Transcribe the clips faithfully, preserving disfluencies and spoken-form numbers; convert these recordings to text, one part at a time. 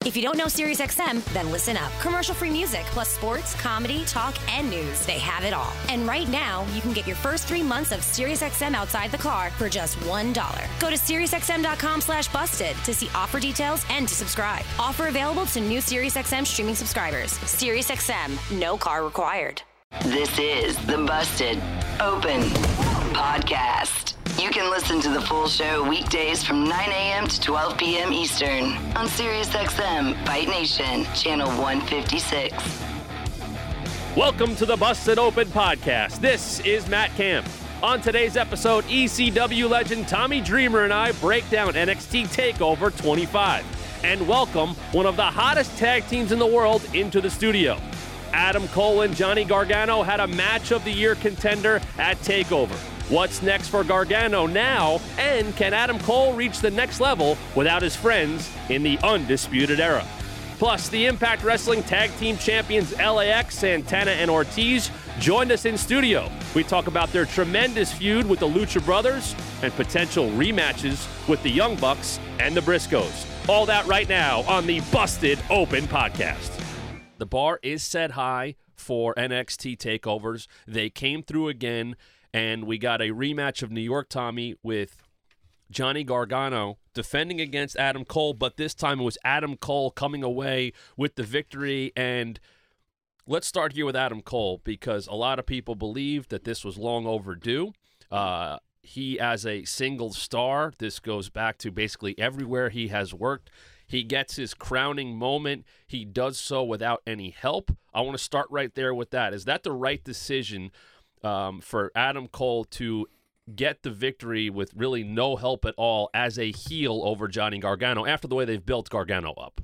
If you don't know SiriusXM, then listen up. Commercial-free music, plus sports, comedy, talk, and news. They have it all. And right now, you can get your first three months of SiriusXM outside the car for just one dollar. Go to SiriusXM.com slash busted to see offer details and to subscribe. Offer available to new SiriusXM streaming subscribers. SiriusXM, no car required. This is the Busted Open Podcast. You can listen to the full show weekdays from nine a.m. to twelve p.m. Eastern on SiriusXM Fight Nation, channel one fifty-six. Welcome to the Busted Open Podcast. This is Matt Camp. On today's episode, E C W legend Tommy Dreamer and I break down N X T TakeOver twenty-five and welcome one of the hottest tag teams in the world into the studio. Adam Cole and Johnny Gargano had a match of the year contender at TakeOver. What's next for Gargano now, and can Adam Cole reach the next level without his friends in the Undisputed Era? Plus, the Impact Wrestling Tag Team Champions L A X, Santana, and Ortiz joined us in studio. We talk about their tremendous feud with the Lucha Brothers and potential rematches with the Young Bucks and the Briscoes. All that right now on the Busted Open Podcast. The bar is set high for N X T takeovers. They came through again, and we got a rematch of New York Tommy with Johnny Gargano defending against Adam Cole, but this time it was Adam Cole coming away with the victory. And let's start here with Adam Cole, because a lot of people believe that this was long overdue. Uh, he, as a single star, this goes back to basically everywhere he has worked. He gets his crowning moment. He does so without any help. I want to start right there with that. Is that the right decision um, for Adam Cole to get the victory with really no help at all as a heel over Johnny Gargano after the way they've built Gargano up?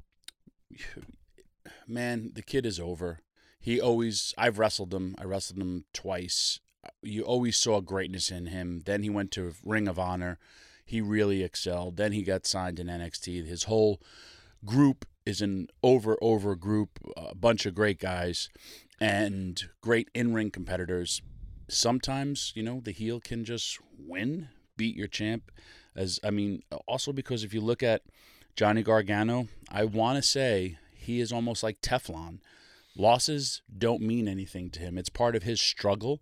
Man, the kid is over. He always, I've wrestled him. I wrestled him twice. You always saw greatness in him. Then he went to Ring of Honor. He really excelled. Then he got signed in N X T. His whole group is an over, over group, a bunch of great guys and great in-ring competitors. Sometimes, you know, the heel can just win, beat your champ. As I mean, also because if you look at Johnny Gargano, I want to say he is almost like Teflon. Losses don't mean anything to him. It's part of his struggle.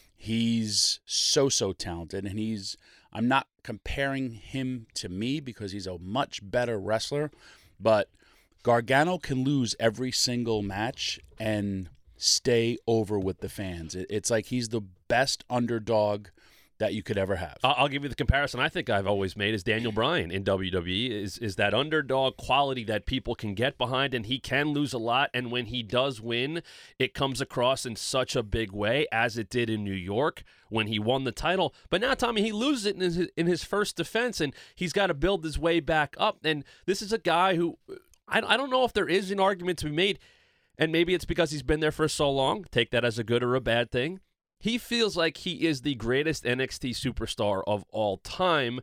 He's so, so talented, and he's, I'm not comparing him to me because he's a much better wrestler, but Gargano can lose every single match and stay over with the fans. It's like he's the best underdog that you could ever have. I'll give you the comparison I think I've always made is Daniel Bryan in W W E is, is that underdog quality that people can get behind, and he can lose a lot, and when he does win, it comes across in such a big way, as it did in New York when he won the title. But now, Tommy, he loses it in his, in his first defense, and he's got to build his way back up, and this is a guy who, I, I don't know if there is an argument to be made, and maybe it's because he's been there for so long, take that as a good or a bad thing. He feels like he is the greatest N X T superstar of all time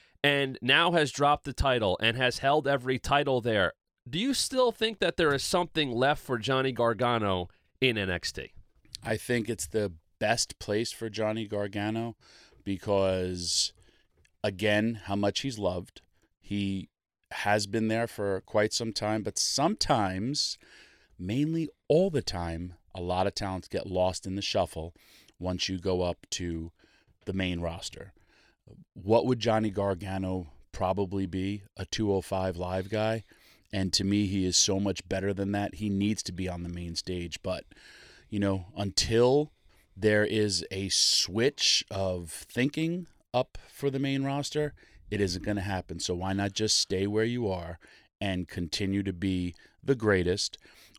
and now has dropped the title and has held every title there. Do you still think that there is something left for Johnny Gargano in N X T? I think it's the best place for Johnny Gargano because, again, how much he's loved. He has been there for quite some time, but sometimes, mainly all the time, a lot of talents get lost in the shuffle once you go up to the main roster. What would Johnny Gargano probably be? A two oh five Live guy? And to me, he is so much better than that. He needs to be on the main stage. But, you know, until there is a switch of thinking up for the main roster, it isn't going to happen. So why not just stay where you are and continue to be the greatest?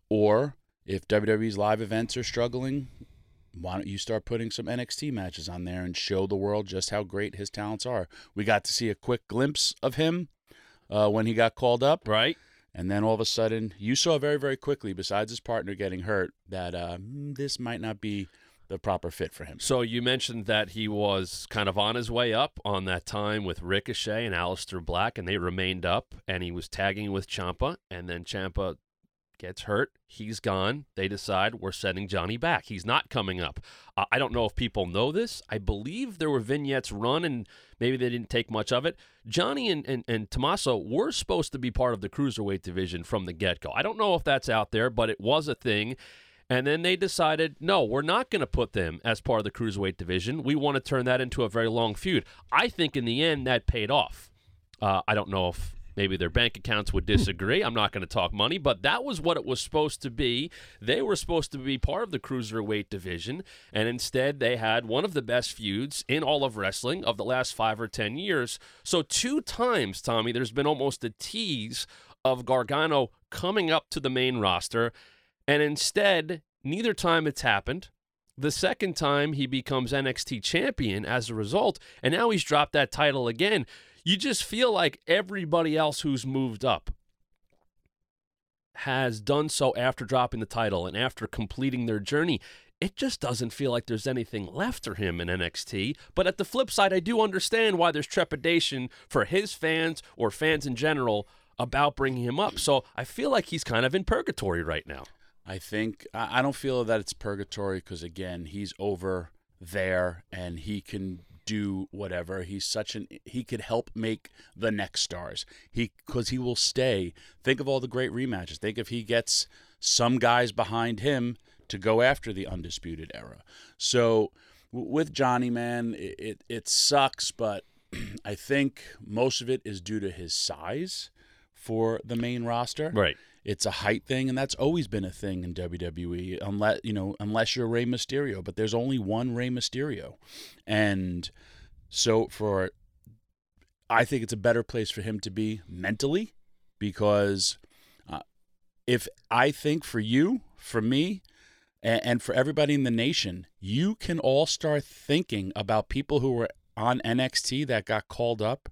Or if W W E's live events are struggling, why don't you start putting some N X T matches on there and show the world just how great his talents are? We got to see a quick glimpse of him uh, when he got called up. Right. And then all of a sudden, you saw very, very quickly, besides his partner getting hurt, that uh, this might not be the proper fit for him. So you mentioned that he was kind of on his way up on that time with Ricochet and Aleister Black, and they remained up, and he was tagging with Ciampa, and then Ciampa gets hurt. He's gone. They decide we're sending Johnny back. He's not coming up. Uh, I don't know if people know this. I believe there were vignettes run, and maybe they didn't take much of it. Johnny and, and, and Tommaso were supposed to be part of the cruiserweight division from the get-go. I don't know if that's out there, but it was a thing. And then they decided, no, we're not going to put them as part of the cruiserweight division. We want to turn that into a very long feud. I think in the end that paid off. Uh, I don't know if maybe their bank accounts would disagree. I'm not going to talk money, but that was what it was supposed to be. They were supposed to be part of the cruiserweight division, and instead they had one of the best feuds in all of wrestling of the last five or ten years. So two times, Tommy, there's been almost a tease of Gargano coming up to the main roster, and instead, neither time it's happened. The second time, he becomes N X T champion as a result, and now he's dropped that title again. You just feel like everybody else who's moved up has done so after dropping the title and after completing their journey. It just doesn't feel like there's anything left for him in N X T. But at the flip side, I do understand why there's trepidation for his fans or fans in general about bringing him up. So I feel like he's kind of in purgatory right now. I think I don't feel that it's purgatory because, again, he's over there and he can do whatever. He's such an he could help make the next stars. He because he will stay. Think of all the great rematches. Think if he gets some guys behind him to go after the Undisputed Era. So w- with Johnny, man, it, it it sucks, but I think most of it is due to his size for the main roster. Right. It's a height thing, and that's always been a thing in W W E, unless you know, unless you're Rey Mysterio. But there's only one Rey Mysterio, and so for, I think it's a better place for him to be mentally, because uh, if I think for you, for me, and, and for everybody in the nation, you can all start thinking about people who were on N X T that got called up,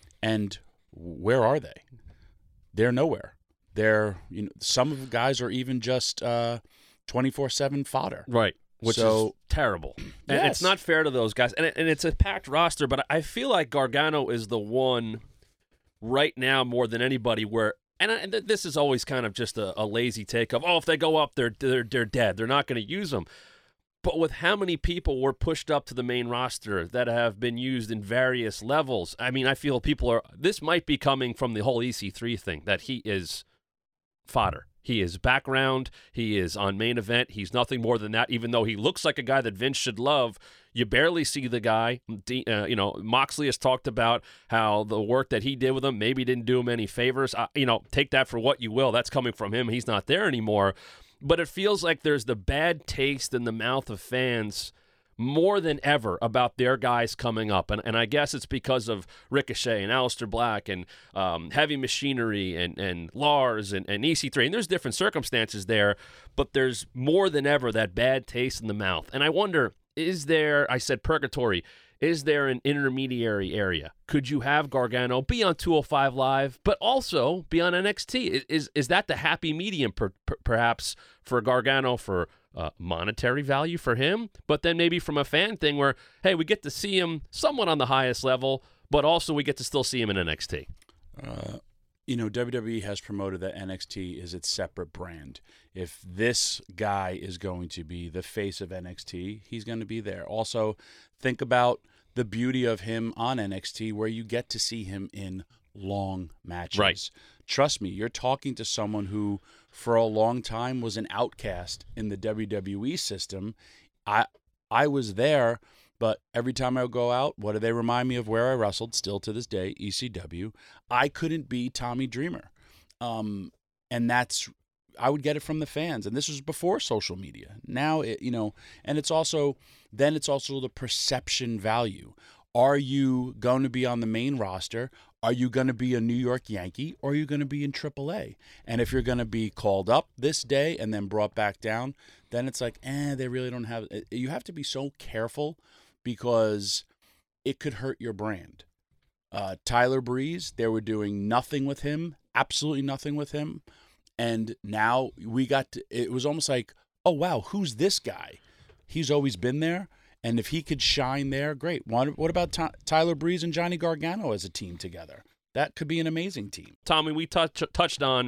and where are they? They're nowhere. They're, you know, some of the guys are even just uh, twenty-four seven fodder. Right, which so, is terrible. And yes. It's not fair to those guys. And, it, and it's a packed roster, but I feel like Gargano is the one right now more than anybody where, and, I, and this is always kind of just a, a lazy take of, oh, if they go up, they're, they're, they're dead. They're not going to use them. But with how many people were pushed up to the main roster that have been used in various levels, I mean, I feel people are, this might be coming from the whole E C three thing, that he is fodder. He is background. He is on main event. He's nothing more than that, even though he looks like a guy that Vince should love. You barely see the guy. Uh, you know, Moxley has talked about how the work that he did with him maybe didn't do him any favors. Uh, you know, take that for what you will. That's coming from him. He's not there anymore. But it feels like there's the bad taste in the mouth of fans more than ever about their guys coming up. And and I guess it's because of Ricochet and Aleister Black and um, Heavy Machinery and, and Lars and, and E C three. And there's different circumstances there, but there's more than ever that bad taste in the mouth. And I wonder, is there, I said purgatory, is there an intermediary area? Could you have Gargano be on two oh five Live, but also be on N X T? Is is, is that the happy medium per, per, perhaps for Gargano for Uh, monetary value for him, but then maybe from a fan thing where, hey, we get to see him somewhat on the highest level, but also we get to still see him in N X T? Uh, you know, W W E has promoted that N X T is its separate brand. If this guy is going to be the face of N X T, he's going to be there. Also, think about the beauty of him on N X T where you get to see him in long matches. Right. Trust me, you're talking to someone who for a long time was an outcast in the W W E system. I I was there, but every time I would go out, what do they remind me of where I wrestled still to this day, E C W. I couldn't be Tommy Dreamer. Um, and that's, I would get it from the fans. And this was before social media. Now, it, you know, and it's also, then it's also the perception value. Are you going to be on the main roster? Are you going to be a New York Yankee, or are you going to be in triple A? And if you're going to be called up this day and then brought back down, then it's like, eh, they really don't have – you have to be so careful because it could hurt your brand. Uh, Tyler Breeze, they were doing nothing with him, absolutely nothing with him. And now we got to – it was almost like, oh, wow, who's this guy? He's always been there. And if he could shine there, great. What, what about Ty- Tyler Breeze and Johnny Gargano as a team together? That could be an amazing team. Tommy, we touch, touched on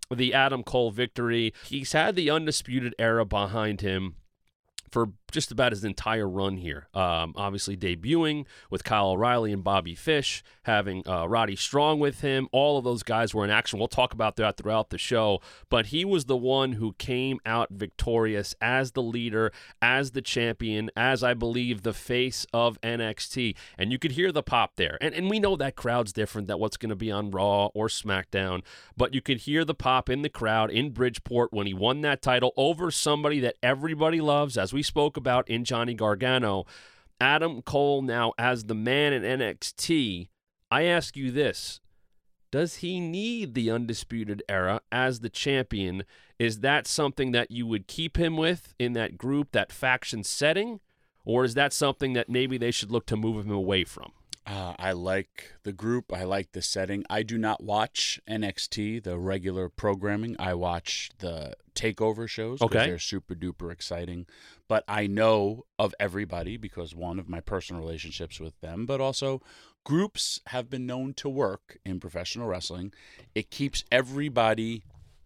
the Adam Cole victory. He's had the Undisputed Era behind him for just about his entire run here. Um, obviously debuting with Kyle O'Reilly and Bobby Fish, having uh, Roddy Strong with him. All of those guys were in action. We'll talk about that throughout the show. But he was the one who came out victorious as the leader, as the champion, as I believe the face of N X T. And you could hear the pop there. And, and we know that crowd's different than what's going to be on Raw or SmackDown. But you could hear the pop in the crowd in Bridgeport when he won that title over somebody that everybody loves, as we spoke about in Johnny Gargano. Adam Cole now as the man in N X T. I ask you this. Does he need the Undisputed Era as the champion? Is that something that you would keep him with in that group, that faction setting? Or is that something that maybe they should look to move him away from? Uh, I like the group. I like the setting. I do not watch N X T, the regular programming. I watch the takeover shows because Okay. they're super duper exciting. But I know of everybody because, one, of my personal relationships with them, but also groups have been known to work in professional wrestling. It keeps everybody,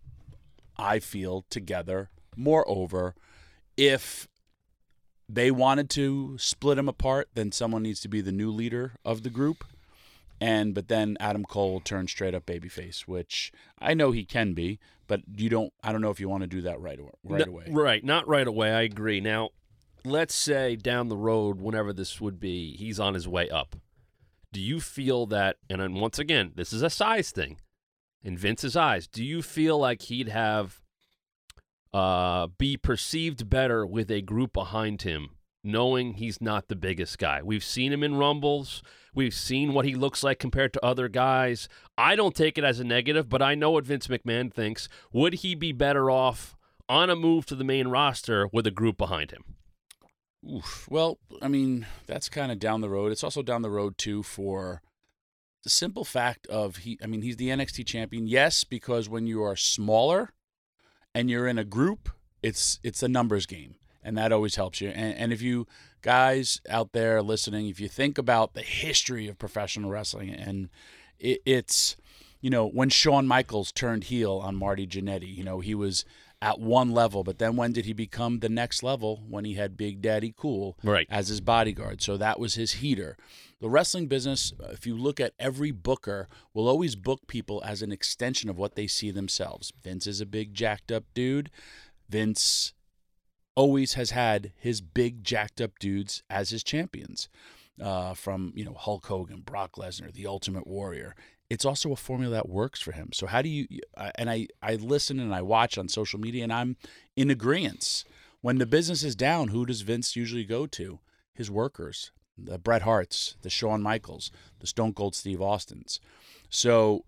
I feel, together. Moreover, if they wanted to split them apart, then someone needs to be the new leader of the group. And but then Adam Cole turned straight up babyface, which I know he can be, but you don't. I don't know if you want to do that right away. Right No, away. Right, not right away. I agree. Now, let's say down the road, whenever this would be, he's on his way up. Do you feel that? And then once again, this is a size thing, in Vince's eyes. Do you feel like he'd have uh, be perceived better with a group behind him, knowing he's not the biggest guy? We've seen him in Rumbles. We've seen what he looks like compared to other guys. I don't take it as a negative, but I know what Vince McMahon thinks. Would he be better off on a move to the main roster with a group behind him? Oof. Well, I mean, that's kind of down the road. It's also down the road, too, for the simple fact of, he. I mean, he's the N X T champion. Yes, because when you are smaller and you're in a group, it's it's a numbers game, and that always helps you. And, and if you guys out there listening, if you think about the history of professional wrestling, and it, it's, you know, when Shawn Michaels turned heel on Marty Jannetty, you know, he was at one level, but then when did he become the next level? When he had Big Daddy Cool Right. as his bodyguard. So that was his heater. The wrestling business, if you look at every booker, will always book people as an extension of what they see themselves. Vince is a big jacked up dude. Vince always has had his big jacked up dudes as his champions. Uh, from, you know, Hulk Hogan, Brock Lesnar, the Ultimate Warrior. It's also a formula that works for him. So how do you, and I, I listen and I watch on social media, and I'm in agreement. When the business is down, who does Vince usually go to? His workers, the Bret Harts, the Shawn Michaels, the Stone Cold Steve Austins. So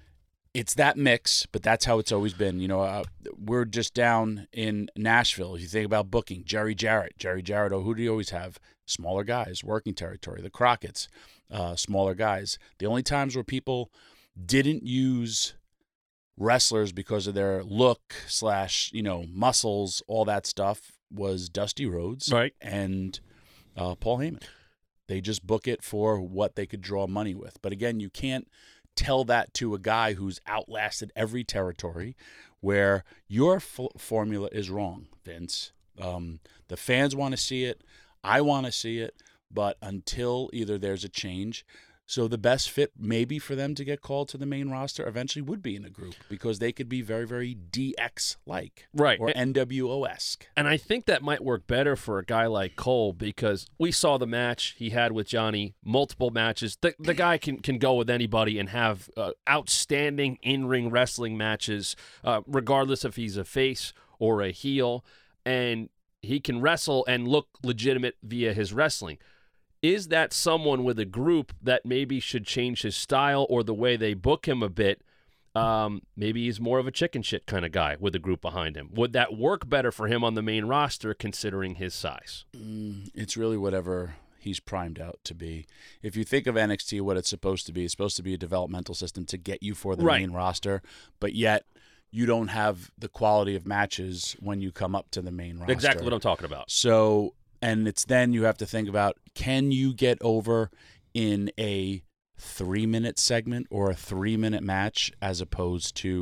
it's that mix, but that's how it's always been. You know, uh, we're just down in Nashville. If you think about booking, Jerry Jarrett. Jerry Jarrett, oh, who do you always have? Smaller guys, working territory. The Crockett's, uh, smaller guys. The only times where people didn't use wrestlers because of their look slash, you know, muscles, all that stuff, was Dusty Rhodes Right. and uh, Paul Heyman. They just book it for what they could draw money with. But again, you can't tell that to a guy who's outlasted every territory, where your f- formula is wrong, Vince. Um, the fans want to see it. I want to see it. But until either there's a change, so the best fit maybe for them to get called to the main roster eventually would be in a group, because they could be very, very D X-like. Right. Or N W O-esque. And I think that might work better for a guy like Cole, because we saw the match he had with Johnny, multiple matches. The, the guy can, can go with anybody and have uh, outstanding in-ring wrestling matches, uh, regardless if he's a face or a heel. And he can wrestle and look legitimate via his wrestling. Is that someone with a group that maybe should change his style or the way they book him a bit? Um, maybe he's more of a chicken shit kind of guy with a group behind him. Would that work better for him on the main roster, considering his size? Mm, it's really whatever he's primed out to be. If you think of N X T, what it's supposed to be, it's supposed to be a developmental system to get you for the Right. main roster, but yet you don't have the quality of matches when you come up to the main roster. Exactly what I'm talking about. So, and it's then you have to think about, can you get over in a three-minute segment or a three-minute match as opposed to,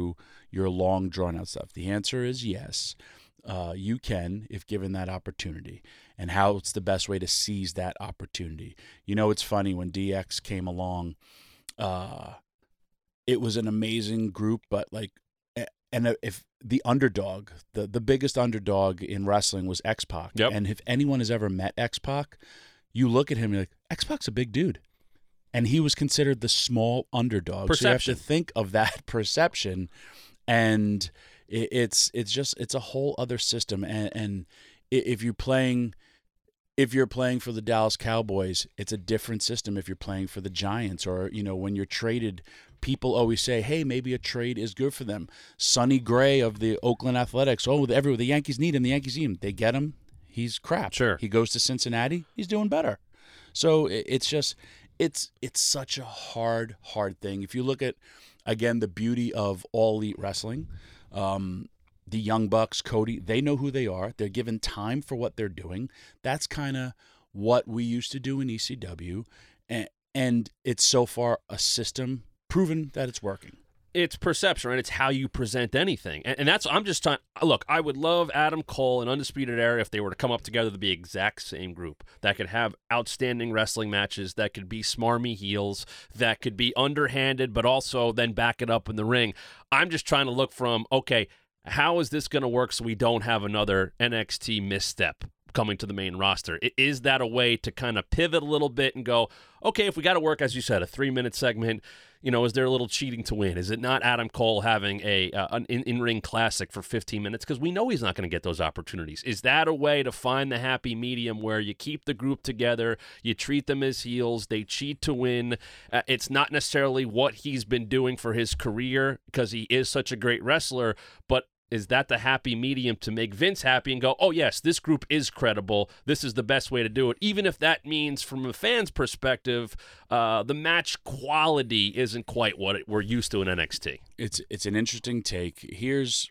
your long, drawn-out stuff? The answer is yes. Uh, you can, if given that opportunity. And how it's the best way to seize that opportunity. You know, it's funny, when D X came along, uh, it was an amazing group, but like, and if the underdog, the, the biggest underdog in wrestling was X-Pac. Yep. And if anyone has ever met X-Pac, you look at him and you're like, X-Pac's a big dude. And he was considered the small underdog. Perception. So you have to think of that perception. And it, it's it's just, it's a whole other system. And, and if you're playing... If you're playing for the Dallas Cowboys, it's a different system. If you're playing for the Giants, or, you know, when you're traded, people always say, hey, maybe a trade is good for them. Sonny Gray of the Oakland Athletics, oh, the, every, the Yankees need him, the Yankees need him. They get him, he's crap. Sure. He goes to Cincinnati, he's doing better. So it, it's just, it's it's such a hard, hard thing. If you look at, again, the beauty of All Elite Wrestling, um, the Young Bucks, Cody, they know who they are. They're given time for what they're doing. That's kind of what we used to do in E C W. And, and it's so far a system proven that it's working. It's perception, right? It's how you present anything. And, and that's, I'm just trying, look, I would love Adam Cole and Undisputed Era if they were to come up together to be the exact same group that could have outstanding wrestling matches, that could be smarmy heels, that could be underhanded, but also then back it up in the ring. I'm just trying to look from, okay, how is this going to work so we don't have another N X T misstep coming to the main roster? Is that a way to kind of pivot a little bit and go, okay, if we got to work, as you said, a three-minute segment, you know, is there a little cheating to win? Is it not Adam Cole having a uh, an in-ring classic for fifteen minutes? Because we know he's not going to get those opportunities. Is that a way to find the happy medium where you keep the group together, you treat them as heels, they cheat to win? Uh, it's not necessarily what he's been doing for his career because he is such a great wrestler, but is that the happy medium to make Vince happy and go, oh, yes, this group is credible. This is the best way to do it. Even if that means, from a fan's perspective, uh, the match quality isn't quite what it, we're used to in N X T. It's it's an interesting take. Here's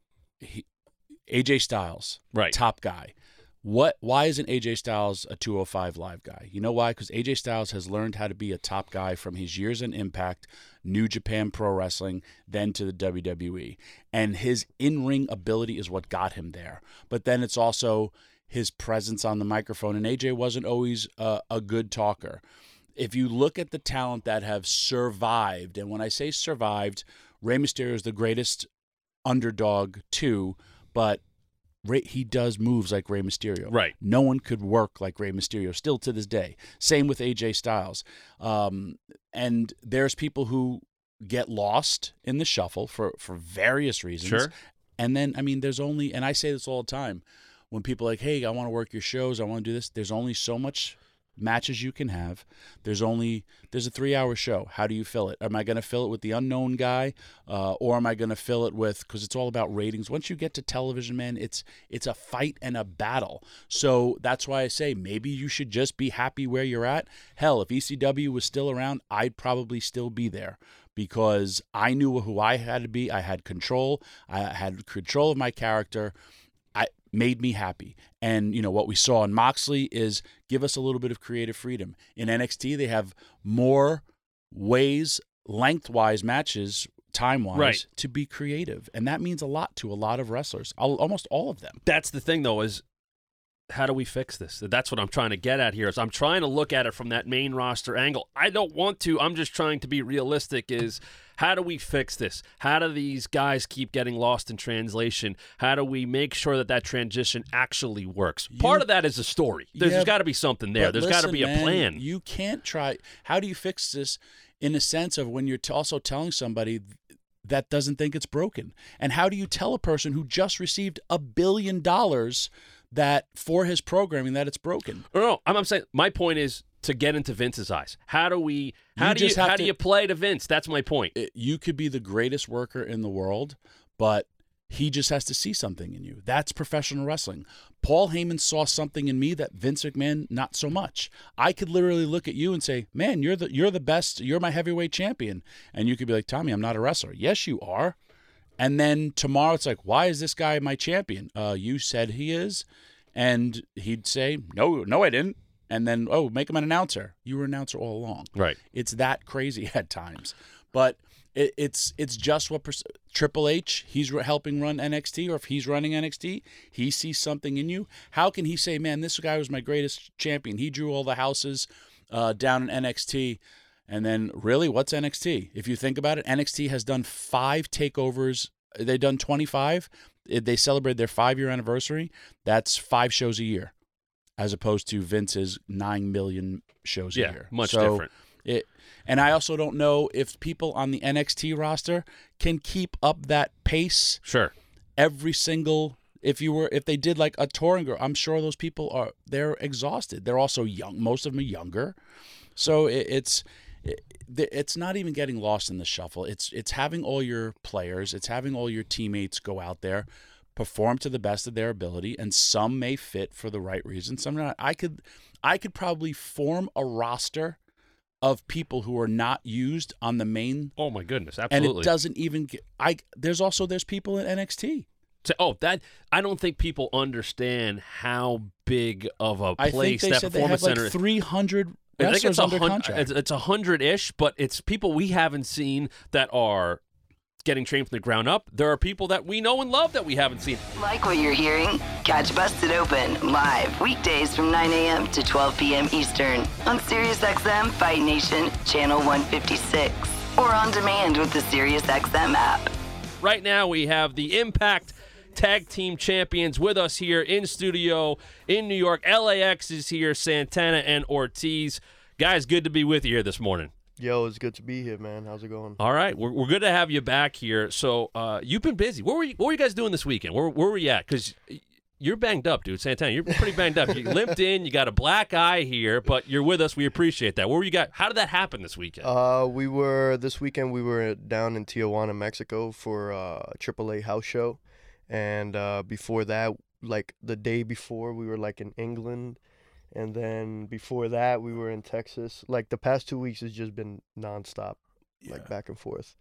he, A J Styles, right? Top guy. What? Why isn't A J Styles a two oh five Live guy? You know why? Because A J Styles has learned how to be a top guy from his years in Impact, New Japan Pro Wrestling, then to the W W E. And his in-ring ability is what got him there. But then it's also his presence on the microphone. And A J wasn't always a, a good talker. If you look at the talent that have survived, and when I say survived, Rey Mysterio is the greatest underdog too, but Ray, he does moves like Rey Mysterio. Right. No one could work like Rey Mysterio, still to this day. Same with A J Styles. Um, and there's people who get lost in the shuffle for, for various reasons. Sure. And then, I mean, there's only, and I say this all the time, when people are like, hey, I want to work your shows, I want to do this, there's only so much matches you can have. There's only there's a three-hour show. How do you fill it? Am I going to fill it with the unknown guy, uh, or am I going to fill it with, because it's all about ratings. Once you get to television, man, it's it's a fight and a battle. So that's why I say maybe you should just be happy where you're at. Hell, if E C W was still around, I'd probably still be there, because I knew who I had to be. I had control. I had control of my character. I made me happy. And, you know, what we saw in Moxley is give us a little bit of creative freedom. In N X T, they have more ways, lengthwise matches, time-wise, right, to be creative. And that means a lot to a lot of wrestlers, almost all of them. That's the thing, though, is how do we fix this? That's what I'm trying to get at here. Is I'm trying to look at it from that main roster angle. I don't want to. I'm just trying to be realistic. Is how do we fix this? How do these guys keep getting lost in translation? How do we make sure that that transition actually works? You, Part of that is a story. There's, yeah, there's got to be something there. There's got to be a man, plan. You can't try. How do you fix this in a sense of when you're t- also telling somebody that doesn't think it's broken? And how do you tell a person who just received a billion dollars that for his programming that it's broken? No, no, I'm, I'm saying my point is to get into Vince's eyes. How do we? How you do you? How to, do you play to Vince? That's my point. It, you could be the greatest worker in the world, but he just has to see something in you. That's professional wrestling. Paul Heyman saw something in me that Vince McMahon not so much. I could literally look at you and say, "Man, you're the you're the best. You're my heavyweight champion," and you could be like, "Tommy, I'm not a wrestler." Yes, you are. And then tomorrow it's like, "Why is this guy my champion?" Uh, you said he is. And he'd say, no, no, I didn't. And then, oh, make him an announcer. You were an announcer all along. Right. It's that crazy at times. But it, it's it's just what pers- Triple H, he's re- helping run N X T, or if he's running N X T, he sees something in you. How can he say, man, this guy was my greatest champion. He drew all the houses uh, down in N X T. And then, really, what's N X T? If you think about it, N X T has done five takeovers. They've done twenty-five. They celebrated their five-year anniversary. That's five shows a year, as opposed to Vince's nine million shows a yeah, year. much so different. It, and I also don't know if people on the N X T roster can keep up that pace. Sure. Every single, if you were, if they did like a touring girl, I'm sure those people are, they're exhausted. They're also young. Most of them are younger. So it, it's, it, it's not even getting lost in the shuffle. It's, it's having all your players, it's having all your teammates go out there, perform to the best of their ability, and some may fit for the right reasons. Some not. I could, I could probably form a roster of people who are not used on the main. Oh my goodness, absolutely. And it doesn't even get. I there's also there's people in N X T. So, oh, that I don't think people understand how big of a I place think they that said they performance have like center is. three hundred I think it's wrestlers a under hun- contract. It's, it's a hundred-ish, but it's people we haven't seen that are getting trained from the ground up. There are people that we know and love that we haven't seen. Like what you're hearing? Catch Busted Open live weekdays from nine a.m. to twelve p.m. Eastern on SiriusXM Fight Nation Channel one fifty-six or on demand with the SiriusXM app. Right now we have the Impact Tag Team Champions with us here in studio in New York. L A X is here, Santana and Ortiz. Guys, good to be with you here this morning. Yo, it's good to be here, man. How's it going? All right, we're we're good to have you back here. So uh, you've been busy. What were you, what were you guys doing this weekend? Where where were you at? Because you're banged up, dude. Santana, you're pretty banged up. You limped in. You got a black eye here, but you're with us. We appreciate that. Where were you got? How did that happen this weekend? Uh, we were this weekend. We were down in Tijuana, Mexico, for uh, a triple A house show, and uh, before that, like the day before, we were like in England. And then before that, we were in Texas. Like the past two weeks has just been nonstop, yeah. like back and forth.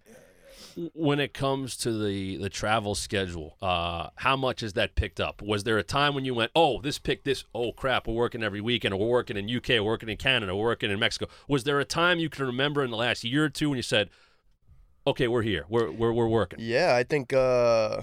When it comes to the, the travel schedule, uh, how much is that picked up? Was there a time when you went, oh, this picked this, oh, crap, we're working every weekend, or we're working in U K, we're working in Canada, we're working in Mexico. Was there a time you can remember in the last year or two when you said, okay, we're here, we're we're, we're working? Yeah, I think uh,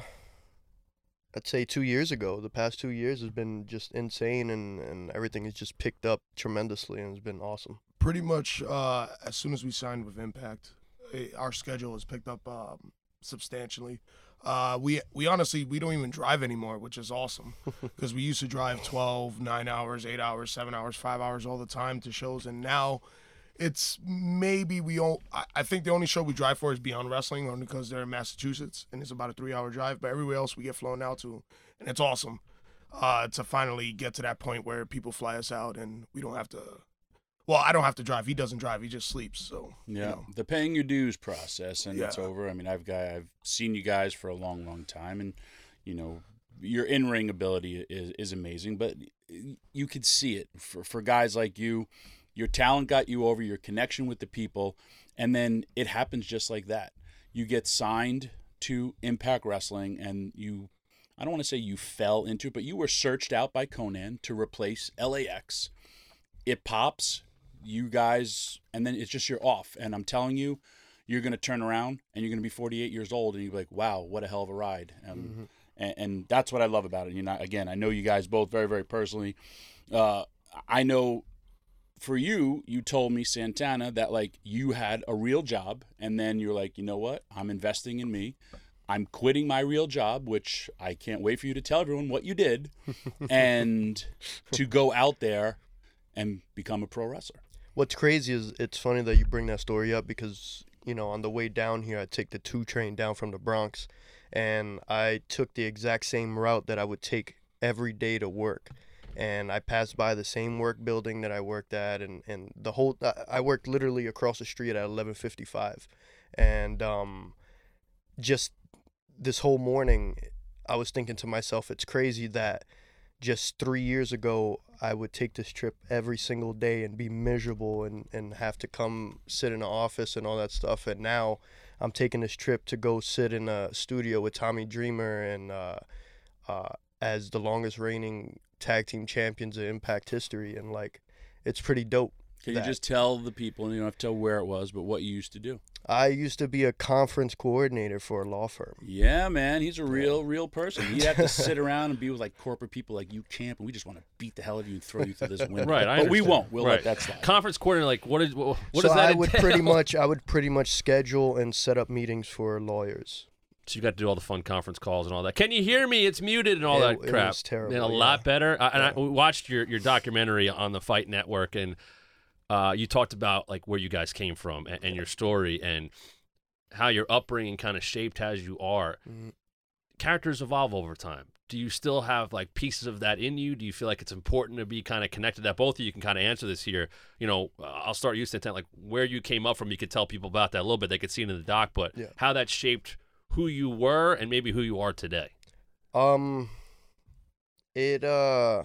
I'd say two years ago. The past two years has been just insane, and, and everything has just picked up tremendously, and it's been awesome. Pretty much uh, as soon as we signed with Impact, our schedule has picked up um, substantially. Uh, we we honestly, we don't even drive anymore, which is awesome, because we used to drive twelve, nine hours, eight hours, seven hours, five hours all the time to shows, and now it's maybe we all. I, I think the only show we drive for is Beyond Wrestling, only because they're in Massachusetts, and it's about a three-hour drive, but everywhere else we get flown out to, and it's awesome uh, to finally get to that point where people fly us out, and we don't have to. Well, I don't have to drive. He doesn't drive. He just sleeps. So yeah, you know. The paying your dues process, and yeah. it's over. I mean, I've got I've seen you guys for a long, long time, and you know your in-ring ability is is amazing. But you could see it for for guys like you. Your talent got you over. Your connection with the people, and then it happens just like that. You get signed to Impact Wrestling, and you. I don't want to say you fell into it, but you were searched out by Conan to replace L A X. It pops. You guys, and then it's just you're off. And I'm telling you, you're going to turn around and you're going to be forty-eight years old and you're like, wow, what a hell of a ride. Um, mm-hmm. and, and that's what I love about it. You know, again, I know you guys both very, very personally. Uh, I know for you, you told me, Santana, that like you had a real job and then you're like, you know what? I'm investing in me. I'm quitting my real job, which I can't wait for you to tell everyone what you did, and to go out there and become a pro wrestler. What's crazy is it's funny that you bring that story up because, you know, on the way down here, I take the two train down from the Bronx, and I took the exact same route that I would take every day to work. And I passed by the same work building that I worked at, and, and the whole, I worked literally across the street at eleven fifty-five. And um, just this whole morning, I was thinking to myself, it's crazy that just three years ago, I would take this trip every single day and be miserable and, and have to come sit in the office and all that stuff. And now I'm taking this trip to go sit in a studio with Tommy Dreamer and uh, uh, as the longest reigning tag team champions of Impact history. And, like, it's pretty dope. Can you that. just tell the people, and you don't have to tell where it was, but what you used to do? I used to be a conference coordinator for a law firm. Yeah, man, he's a real, real person. He'd have to sit around and be with like corporate people like you, champ, and we just want to beat the hell out of you and throw you through this window. Right, I but we understand. won't. We'll Right. let that slide. Conference coordinator, like what is what, what so does that I would entail? pretty much, I would pretty much schedule and set up meetings for lawyers. So you got to do all the fun conference calls and all that. Can you hear me? It's muted and all It- that it crap. was terrible, And a yeah. lot better. I, and I we watched your, your documentary on the Fight Network, and uh, you talked about like where you guys came from and, and your story and how your upbringing kind of shaped as you are. Mhm. Characters evolve over time. Do you still have like pieces of that in you? Do you feel like it's important to be kind of connected? That both of you can kind of answer this here. You know, uh, I'll start you, Santan, like where you came up from. You could tell people about that a little bit. They could see it in the doc, but Yeah. how that shaped who you were and maybe who you are today. Um, it uh,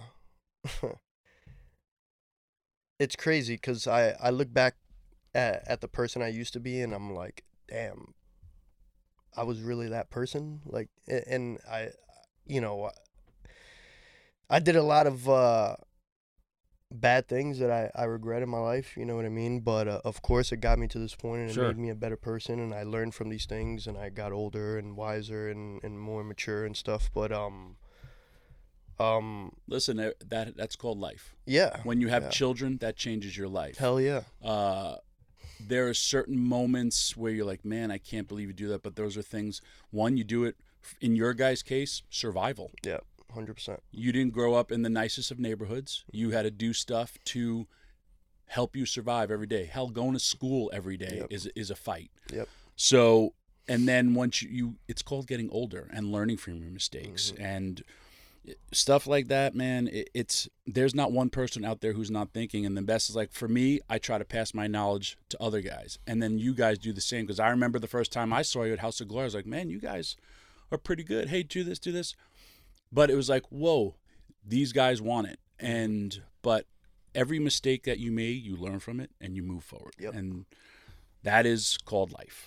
it's crazy because I I look back at at the person I used to be, and I'm like, damn, I was really that person. Like, a- and I, you know, I did a lot of uh bad things that I I regret in my life. You know what I mean? But uh, of course, it got me to this point, and it Sure. made me a better person, and I learned from these things, and I got older and wiser and and more mature and stuff. But um. Um. Listen, uh, that that's called life. Yeah. When you have yeah. children, that changes your life. Hell yeah. Uh, there are certain moments where you're like, man, I can't believe you do that. But those are things. One, you do it. In your guy's case, survival. Yeah. Hundred percent. You didn't grow up in the nicest of neighborhoods. You had to do stuff to help you survive every day. Hell, going to school every day Yep. is is a fight. Yep. So, and then once you, you it's called getting older and learning from your mistakes Mm-hmm. and stuff like that, man. It, it's there's not one person out there who's not thinking. And the best is like for me, I try to pass my knowledge to other guys, and then you guys do the same. Because I remember the first time I saw you at House of Glory, I was like, man, you guys are pretty good. Hey, do this, do this. But it was like, whoa, these guys want it. And but every mistake that you made, you learn from it and you move forward. Yep. And that is called life.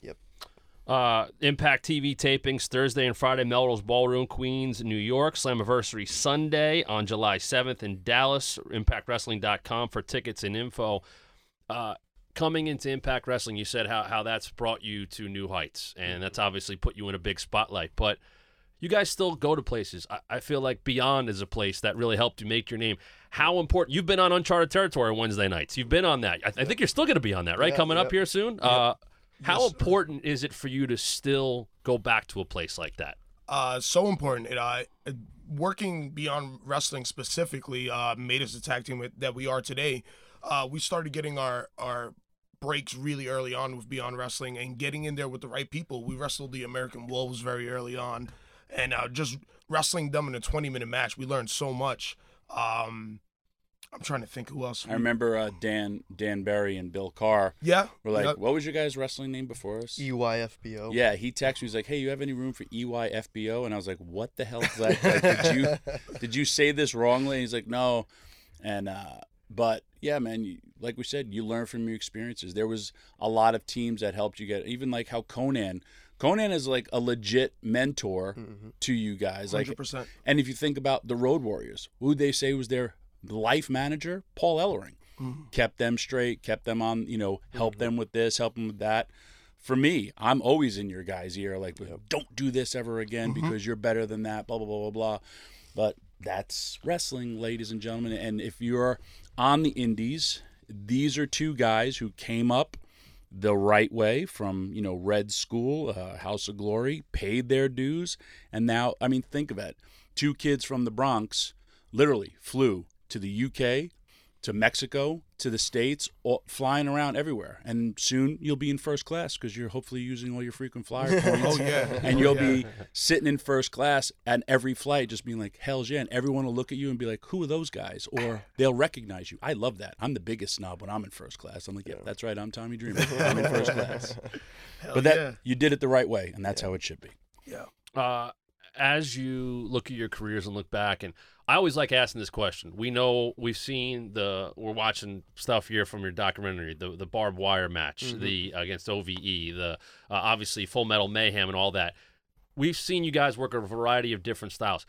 Uh, Impact T V tapings Thursday and Friday, Melrose Ballroom, Queens, New York. Slammiversary Sunday on July seventh in Dallas. impact wrestling dot com for tickets and info. Uh, coming into Impact Wrestling, you said how, how that's brought you to new heights, and that's obviously put you in a big spotlight. But you guys still go to places. I, I feel like Beyond is a place that really helped you make your name. How important? You've been on Uncharted Territory on Wednesday nights. You've been on that. I, I think you're still going to be on that, right? Yeah, Coming up yep. here soon. Uh, how Yes, sir. important is it for you to still go back to a place like that? Uh, so important. It, uh, working Beyond Wrestling specifically uh, made us the tag team with, that we are today. Uh, we started getting our our breaks really early on with Beyond Wrestling and getting in there with the right people. We wrestled the American Wolves very early on, and uh, just wrestling them in a twenty minute match, we learned so much. Um, I'm trying to think who else. I we- remember uh, Dan Dan Berry and Bill Carr Yeah. were like, Yep. what was your guys' wrestling name before us? E Y F B O. Yeah, he texted me. He's like, "Hey, you have any room for E Y F B O?" And I was like, "What the hell is that? Like, did you did you say this wrongly?" He's like, "No," and uh, but yeah, man, you, like we said, you learn from your experiences. There was a lot of teams that helped you get, even like how Conan. Conan is like a legit mentor Mhm. to you guys. Like, one hundred percent. and if you think about the Road Warriors, who they say was their life manager, Paul Ellering, Mhm. kept them straight, kept them on, you know, help them with this, help them with that. For me, I'm always in your guys' ear, like, don't do this ever again because you're better than that, blah, blah, blah, blah, blah. But that's wrestling, ladies and gentlemen. And if you're on the indies, these are two guys who came up the right way from, you know, Red School, uh, House of Glory, paid their dues. And now, I mean, think of it. Two kids from the Bronx literally flew to the U K, to Mexico, to the States, all, flying around everywhere. And soon you'll be in first class because you're hopefully using all your frequent flyer points. Oh yeah. And Oh, you'll yeah. be sitting in first class at every flight just being like, hell's yeah. And everyone will look at you and be like, who are those guys? Or they'll recognize you. I love that. I'm the biggest snob when I'm in first class. I'm like, yeah, that's right. I'm Tommy Dreamer. I'm in first class. Hell But that yeah. you did it the right way, and that's how it should be. Yeah. Uh, as you look at your careers and look back, and I always like asking this question. We know we've seen the we're watching stuff here from your documentary, the the barbed wire match, Mhm. the against O V E, the uh, obviously Full Metal Mayhem and all that. We've seen you guys work a variety of different styles.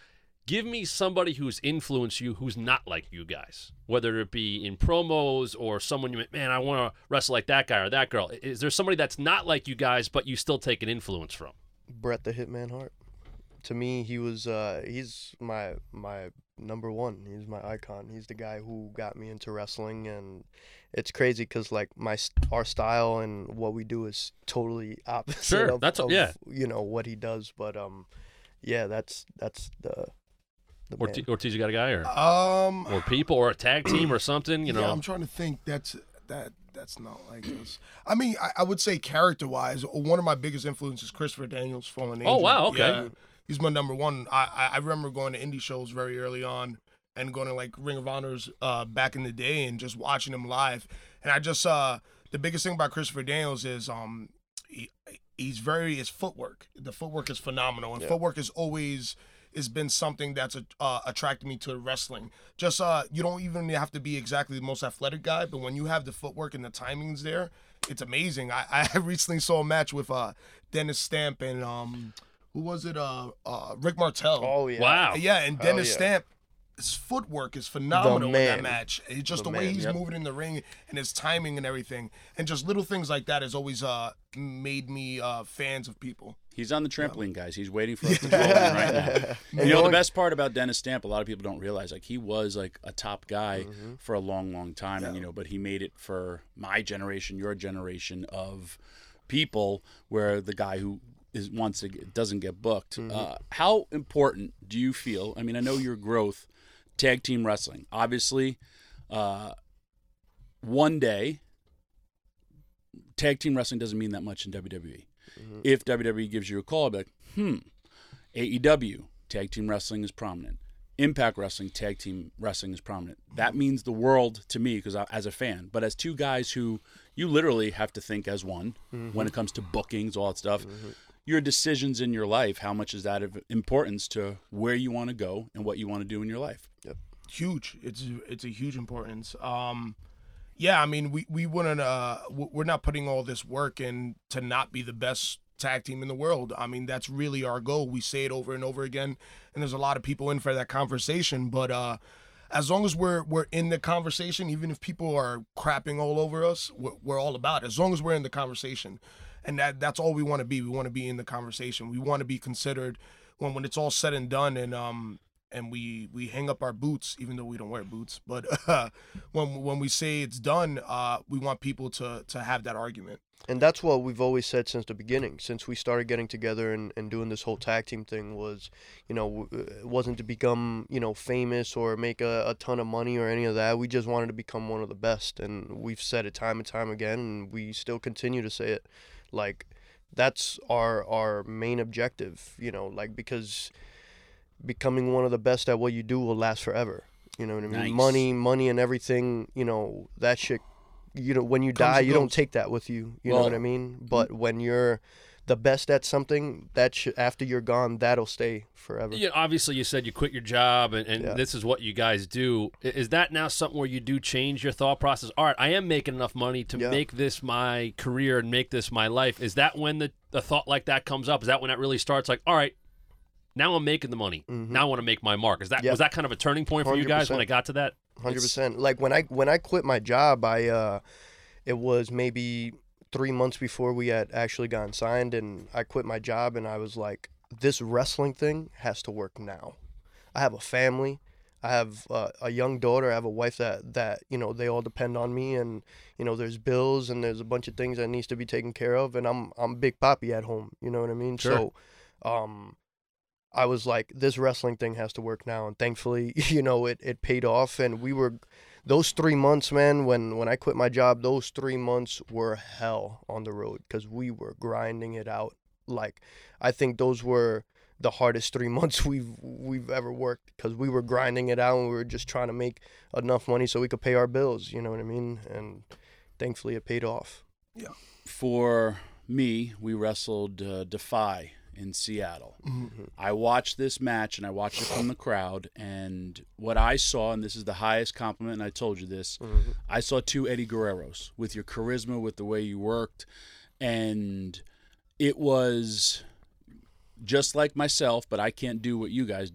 Give me somebody who's influenced you who's not like you guys, whether it be in promos or someone you, man, I want to wrestle like that guy or that girl. Is there somebody that's not like you guys, but you still take an influence from? Bret the Hitman Hart. To me, he was uh, he's my my number one. He's my icon. He's the guy who got me into wrestling, and it's crazy because like my our style and what we do is totally opposite. Sure, of, that's of, yeah. You know what he does, but um, yeah, that's that's the. the Ortiz, man. Ortiz, you got a guy or Um, or people or a tag team or something? You know, yeah, I'm trying to think. That's that. That's not like us. I mean, I, I would say character-wise, one of my biggest influences is Christopher Daniels, Fallen Angel. Oh, wow, okay. Yeah, he's my number one. I, I I remember going to indie shows very early on and going to like Ring of Honors uh, back in the day and just watching him live. And I just uh the biggest thing about Christopher Daniels is um he, he's very his footwork. The footwork is phenomenal, and Yeah. footwork is always. Has been something that's uh, attracted me to wrestling. Just uh, you don't even have to be exactly the most athletic guy, but when you have the footwork and the timings there, it's amazing. I, I recently saw a match with uh, Dennis Stamp and um, who was it? Uh, uh, Rick Martel. Oh yeah. wow. Yeah, and Oh, Dennis yeah. Stamp, his footwork is phenomenal in that man. match. It's just the, The way man, he's yep. moving in the ring and his timing and everything, and just little things like that has always uh made me uh fans of people. He's on the trampoline, guys. He's waiting for us to go in right now. And You know, the going- best part about Dennis Stamp, a lot of people don't realize, like, he was, like, a top guy Mm-hmm. for a long, long time, and, Yeah. you know, but he made it for my generation, your generation of people, where the guy who is wants to get, doesn't get booked. Mm-hmm. Uh, how important do you feel, I mean, I know your growth, tag team wrestling, obviously, uh, one day, tag team wrestling doesn't mean that much in W W E. Mm-hmm. If W W E gives you a call, I'll be like, hmm, A E W, tag team wrestling is prominent. Impact Wrestling, tag team wrestling is prominent. That means the world to me because as a fan. But as two guys who you literally have to think as one Mm-hmm. when it comes to bookings, all that stuff, your decisions in your life, how much is that of importance to where you want to go and what you want to do in your life? Huge. It's it's a huge importance. Um, yeah, I mean, we we wouldn't. Uh, w- we're not putting all this work in to not be the best tag team in the world. I mean, that's really our goal. We say it over and over again, and there's a lot of people in for that conversation. But uh, as long as we're we're in the conversation, even if people are crapping all over us, we're, we're all about it. As long as we're in the conversation, and that that's all we want to be. We want to be in the conversation. We want to be considered when when it's all said and done, and um. and we, we hang up our boots, even though we don't wear boots. But uh, when when we say it's done, uh, we want people to, to have that argument. And that's what we've always said since the beginning, since we started getting together and, and doing this whole tag team thing was, you know, it wasn't to become, you know, famous or make a, a ton of money or any of that. We just wanted to become one of the best. And we've said it time and time again, and we still continue to say it. Like, that's our our main objective, you know, like, because becoming one of the best at what you do will last forever. You know what I mean? Nice. Money, money and everything, you know, that shit, you know, when you Comes die, and you don't goes. take that with you. You Well- know what I mean? But when you're the best at something, that sh- after you're gone, that'll stay forever. You know, obviously, you said you quit your job, and, and Yeah. this is what you guys do. I- Is that now something where you do change your thought process? All right, I am making enough money to Yeah. make this my career and make this my life. Is that when the, the thought like that comes up? Is that when that really starts? Like, all right, now I'm making the money. Now I want to make my mark. Is that Yeah. was that kind of a turning point for you guys when one hundred percent. it got to that? Hundred percent. Like when I when I quit my job, I uh, it was maybe three months before we had actually gotten signed, and I quit my job, and I was like, this wrestling thing has to work now. I have a family. I have uh, a young daughter. I have a wife that that you know they all depend on me, and you know there's bills and there's a bunch of things that needs to be taken care of, and I'm I'm Big Papi at home. You know what I mean? Sure. So, um. I was like, this wrestling thing has to work now, and thankfully, you know, it, it paid off. And we were, those three months, man, when when I quit my job, those three months were hell on the road because we were grinding it out. Like, I think those were the hardest three months we've we've ever worked because we were grinding it out and we were just trying to make enough money so we could pay our bills. You know what I mean? And thankfully, it paid off. For me, we wrestled uh, Defy in Seattle. Mm-hmm. I watched this match, and I watched it from the crowd, and what I saw, and this is the highest compliment, and I told you this, Mm-hmm. I saw two Eddie Guerreros with your charisma, with the way you worked, and it was just like myself, but I can't do what you guys do.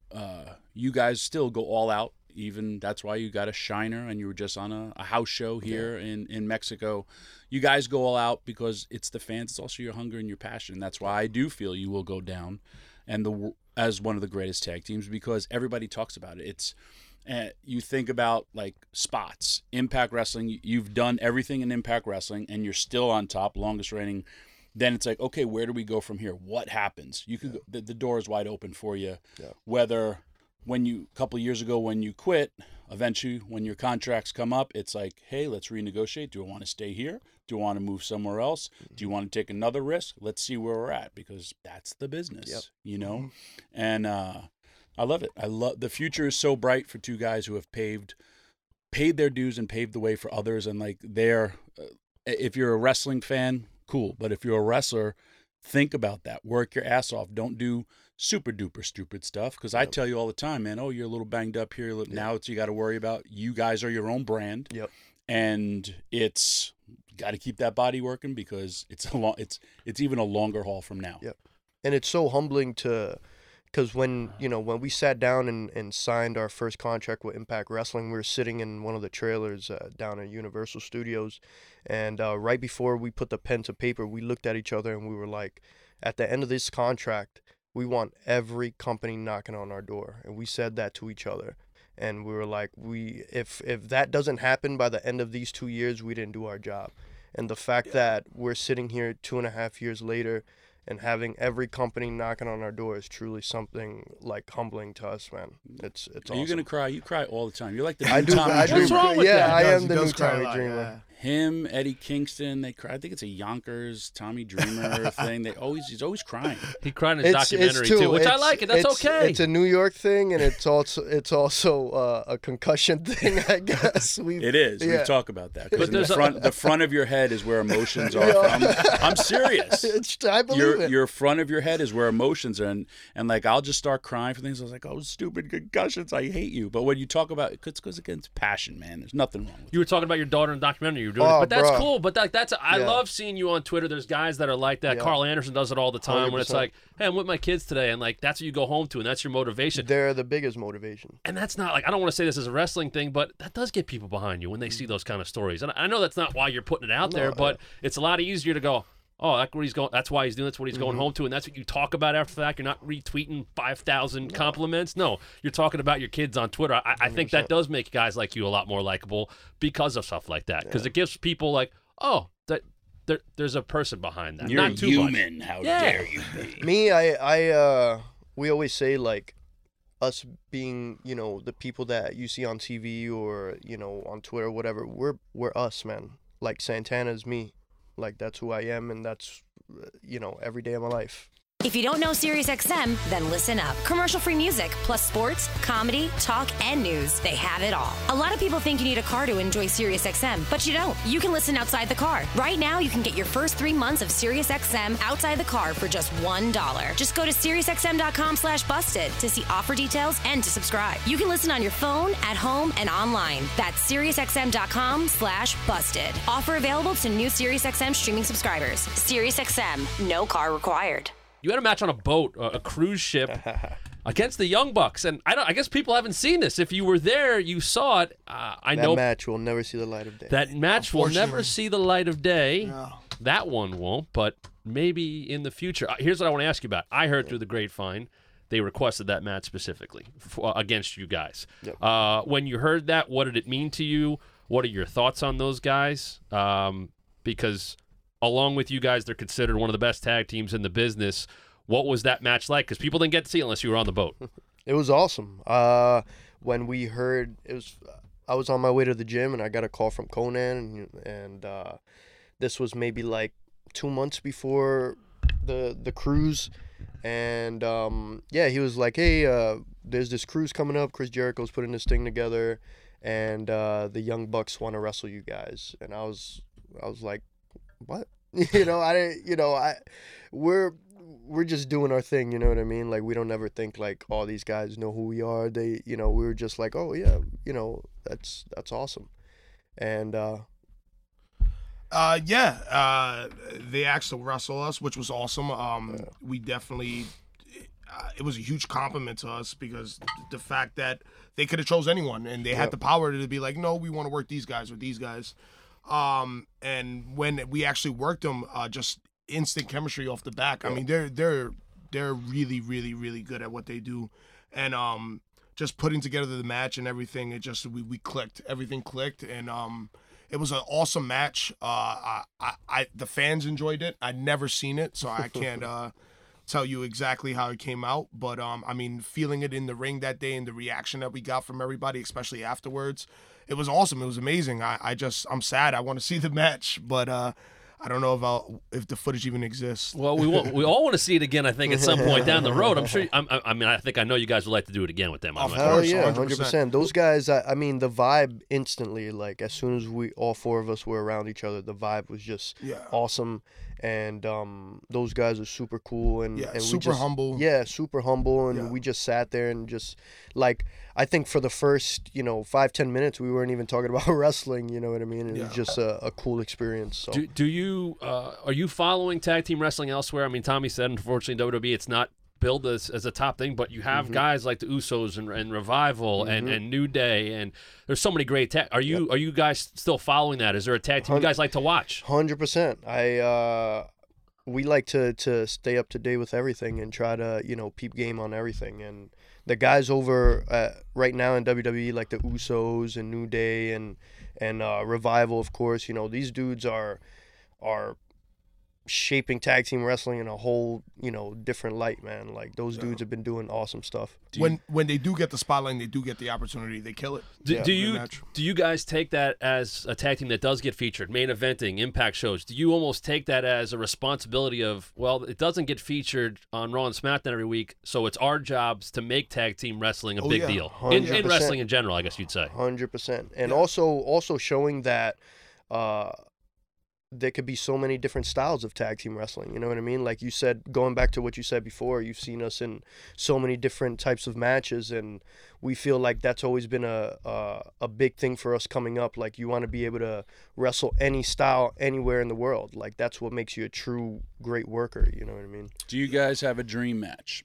uh, you guys still go all out. Even that's why you got a Shiner, and you were just on a, a house show here yeah. in, in Mexico. You guys go all out because it's the fans. It's also your hunger and your passion. That's why I do feel you will go down, and the as one of the greatest tag teams because everybody talks about it. It's uh, you think about like spots, Impact Wrestling. You've done everything in Impact Wrestling, and you're still on top, longest reigning. Then it's like, okay, where do we go from here? What happens? You could yeah. go, the, the door is wide open for you. Yeah. Whether when you a couple of years ago when you quit, eventually when your contracts come up, it's like, hey, let's renegotiate. Do I want to stay here? Do I want to move somewhere else? Do you want to take another risk? Let's see where we're at because that's the business, yep. you know. Mm-hmm. And uh, I love it. I love the future is so bright for two guys who have paved, paid their dues and paved the way for others. And like they're, uh, if you're a wrestling fan, cool. But if you're a wrestler, think about that. Work your ass off. Don't do super duper stupid stuff because I yep. tell you all the time, man, oh, you're a little banged up here. Yep. Now it's you got to worry about you guys are your own brand. Yep. And it's got to keep that body working because it's a long, it's it's even a longer haul from now. Yep. And it's so humbling to because when, you know, when we sat down and, and signed our first contract with Impact Wrestling, we were sitting in one of the trailers uh, down at Universal Studios. And uh, right before we put the pen to paper, we looked at each other and we were like, at the end of this contract, we want every company knocking on our door. And we said that to each other. And we were like, we if if that doesn't happen by the end of these two years, we didn't do our job. And the fact yeah. that we're sitting here two and a half years later and having every company knocking on our door is truly something like humbling to us, man. It's it's. Are awesome. You gonna cry? You cry all the time. You're like the new I do. Tommy I Dreamer. What's wrong with yeah, that? I He am does, the he new does cry Tommy a lot, Dreamer. yeah. Him, Eddie Kingston, they cry. I think it's a Yonkers Tommy Dreamer thing. They always he's always crying. He cried in his It's, documentary it's too, too, which it's, I like it. That's it's, okay. It's a New York thing, and it's also it's also uh, a concussion thing, I guess. We've, It is. Yeah. We talk about that. Because there's the a- front, the front of your head is where emotions are. Yeah. From. I'm serious. It's, I believe Your it. your front of your head is where emotions are, and and like I'll just start crying for things. I was like, oh, stupid concussions. I hate you. But when you talk about it, it's because again, it's passion, man. There's nothing wrong with it. You were talking about your daughter in the documentary you were doing, Oh, it, but that's bruh. cool. But that, that's I Yeah. love seeing you on Twitter. There's guys that are like that. Yeah. Carl Anderson does it all the time. When it's one hundred like, hey, I'm with my kids today, and like that's what you go home to, and that's your motivation. They're the biggest motivation. And that's not like I don't want to say this as a wrestling thing, but that does get people behind you when they see those kind of stories. And I know that's not why you're putting it out No, there, but yeah. it's a lot easier to go, oh, that's what he's going. That's why he's doing. That's what he's going Mm-hmm. home to, and that's what you talk about after the fact. You're not retweeting five thousand compliments. No, you're talking about your kids on Twitter. I, I think that does make guys like you a lot more likable because of stuff like that. Because Yeah. it gives people like, oh, that there, there's a person behind that. You're not too much. human. How Yeah. dare you be? Me, I, I, uh, we always say like us being, you know, the people that you see on T V or you know on Twitter, whatever. We're we're us, man. Like Santana's me. Like that's who I am, and that's uh, you know every day of my life. If you don't know SiriusXM, then listen up. Commercial-free music, plus sports, comedy, talk, and news. They have it all. A lot of people think you need a car to enjoy SiriusXM, but you don't. You can listen outside the car. Right now, you can get your first three months of SiriusXM outside the car for just one dollar. Just go to SiriusXM.com slash busted to see offer details and to subscribe. You can listen on your phone, at home, and online. That's SiriusXM.com slash busted. Offer available to new SiriusXM streaming subscribers. SiriusXM, no car required. You had a match on a boat, uh, a cruise ship, against the Young Bucks, and I don't. I guess people haven't seen this. If you were there, you saw it. Uh, I That know match will never see the light of day. that match will never Unfortunately. see the light of day. No. That one won't, but maybe in the future. Uh, here's what I want to ask you about. I heard through the grapevine they requested that match specifically for, uh, against you guys. Yep. Uh, when you heard that, what did it mean to you? What are your thoughts on those guys? Um, because along with you guys, they're considered one of the best tag teams in the business. What was that match like? Because people didn't get to see it unless you were on the boat. It was awesome. Uh, when we heard it was, I was on my way to the gym and I got a call from Conan, and, and uh, this was maybe like two months before the the cruise, and um, yeah, he was like, "Hey, uh, there's this cruise coming up. Chris Jericho's putting this thing together, and uh, the Young Bucks want to wrestle you guys." And I was, I was like, "What?" you know, I didn't. You know, I we're. We're just doing our thing, you know what I mean? Like, we don't ever think, like, all these guys know who we are. They, you know, we were just like, oh, yeah, you know, that's that's awesome. And, uh... Uh, yeah, uh, they asked to wrestle us, which was awesome. Um, Yeah. we definitely, uh, it was a huge compliment to us because the fact that they could have chose anyone and they had the power to be like, no, we want to work these guys or these guys. Um, and when we actually worked them, uh, just instant chemistry off the back. I mean, they're they're they're really, really, really good at what they do, and um, just putting together the match and everything, it just we, we clicked. Everything clicked, and um, it was an awesome match. Uh, I, I, I the fans enjoyed it. I'd never seen it, so I can't uh, tell you exactly how it came out. But um, I mean, feeling it in the ring that day and the reaction that we got from everybody, especially afterwards, it was awesome. It was amazing. I, I just I'm sad. I want to see the match, but uh, I don't know if I'll, if the footage even exists. Well, we want, we all want to see it again. I think at some point down the road. I'm sure. I'm, I mean, I think I know you guys would like to do it again with them. Of Hell course, yeah, one hundred hundred percent. Those guys, I, I mean, the vibe instantly. Like as soon as we, all four of us, were around each other, the vibe was just Yeah. awesome. And um, those guys are super cool and, Yeah, and we super just, humble. Yeah, super humble, and Yeah. we just sat there and just like I think for the first you know five ten minutes we weren't even talking about wrestling. You know what I mean? It Yeah. was just a, a cool experience. So. Do, do you uh, are you following tag team wrestling elsewhere? I mean, Tommy said, unfortunately, W W E it's not billed as, as a top thing, but you have Mm-hmm. guys like the Usos and, and Revival and, and New Day, and there's so many great tag. Are you are you guys still following that? Is there a tag team you guys like to watch? Hundred percent. I uh, we like to to stay up to date with everything and try to you know peep game on everything. And the guys over uh, right now in W W E like the Usos and New Day and and uh, Revival, of course. You know these dudes are are shaping tag team wrestling in a whole you know different light, man. Like those dudes have been doing awesome stuff. When when they do get the spotlight and they do get the opportunity, they kill it. Do, Yeah. do In the you match. do you guys take that as a tag team that does get featured, main eventing, impact shows? Do you almost take that as a responsibility of, well, it doesn't get featured on Raw and SmackDown every week, so it's our jobs to make tag team wrestling a Oh, big yeah. deal in, one hundred in percent. wrestling in general, I guess you'd say. Hundred percent, and Yeah. also also showing that uh, there could be so many different styles of tag team wrestling. You know what I mean? Like you said, going back to what you said before, you've seen us in so many different types of matches, and we feel like that's always been a a, a big thing for us coming up. Like you want to be able to wrestle any style anywhere in the world. Like that's what makes you a true great worker. You know what I mean? Do you guys have a dream match?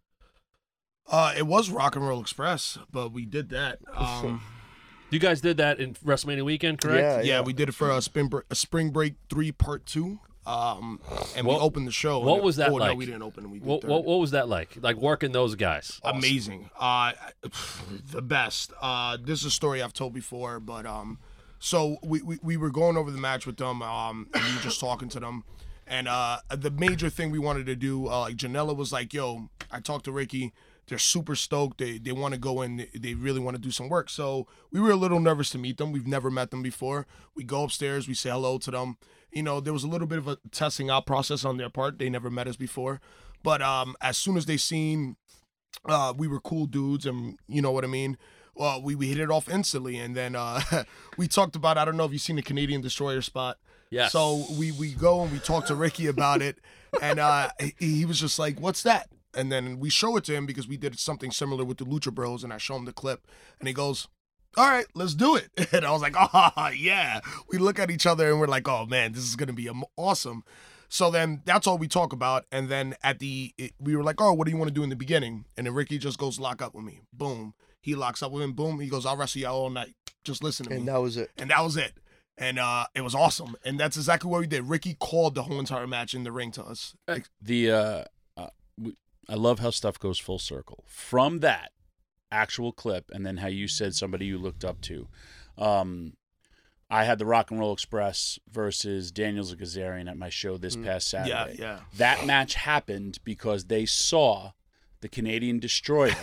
Uh, it was Rock and Roll Express, but we did that. Um, You guys did that in WrestleMania weekend, correct? Yeah, yeah, we did it for a spring break, a spring break three part two. Um, and What- we opened the show. what and was that oh, No, like? we didn't open. We did What, third. what, what was that like? Like working those guys? Amazing. Uh, the best. Uh, this is a story I've told before, but um, so we, we, we were going over the match with them. Um, and we were just talking to them, and uh, the major thing we wanted to do, uh, like Janela was like, "Yo," I talked to Ricky. They're super stoked. They they want to go in. They really want to do some work. So we were a little nervous to meet them. We've never met them before. We go upstairs. We say hello to them. You know, there was a little bit of a testing out process on their part. They never met us before. But um, as soon as they seen uh, we were cool dudes and you know what I mean, well, we, we hit it off instantly. And then uh, we talked about, I don't know if you've seen the Canadian Destroyer spot. Yes. So we, we go and we talk to Ricky about it. And uh, he, he was just like, what's that? And then we show it to him because we did something similar with the Lucha Bros, and I show him the clip, and he goes, all right, let's do it. And I was like, oh, yeah. We look at each other, and we're like, oh, man, this is going to be am- awesome. So then that's all we talk about. And then at the, it, we were like, oh, what do you want to do in the beginning? And then Ricky just goes, lock up with me. Boom. He locks up with him. Boom. He goes, I'll wrestle y'all all night. Just listen to And me. that was it. And that was it. And uh, it was awesome. And that's exactly what we did. Ricky called the whole entire match in the ring to us. The uh, uh we, I love how stuff goes full circle from that actual clip, and then how you said somebody you looked up to. Um, I had the Rock and Roll Express versus Daniels and Kazarian at my show this past Saturday. Yeah, yeah. That match happened because they saw the Canadian Destroyer,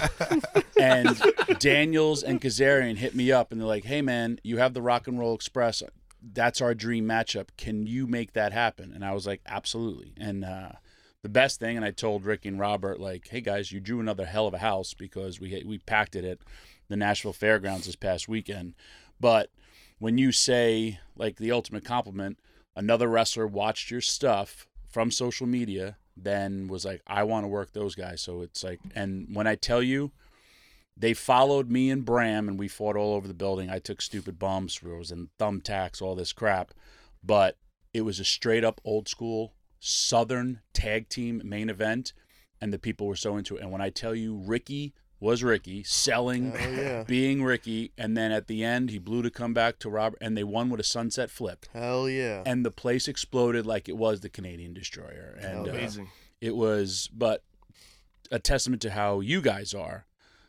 and Daniels and Kazarian hit me up, and they're like, "Hey, man, you have the Rock and Roll Express. That's our dream matchup. Can you make that happen?" And I was like, "Absolutely." And uh, the best thing, and I told Ricky and Robert, like, "Hey guys, you drew another hell of a house because we we packed it at the Nashville Fairgrounds this past weekend." But when you say, like, the ultimate compliment, another wrestler watched your stuff from social media, then was like, I want to work those guys. So it's like, and when I tell you, they followed me and Bram, and we fought all over the building. I took stupid bumps, I was in thumbtacks, all this crap. But it was a straight up old school Southern tag team main event. and the people were so into it. And when I tell you, Ricky was Ricky, selling, Hell yeah. being Ricky, and then at the end, he blew to come back to Robert, and they won with a sunset flip. Hell yeah. And the place exploded like it was the Canadian Destroyer. And uh, Amazing. it was, but a testament to how you guys are.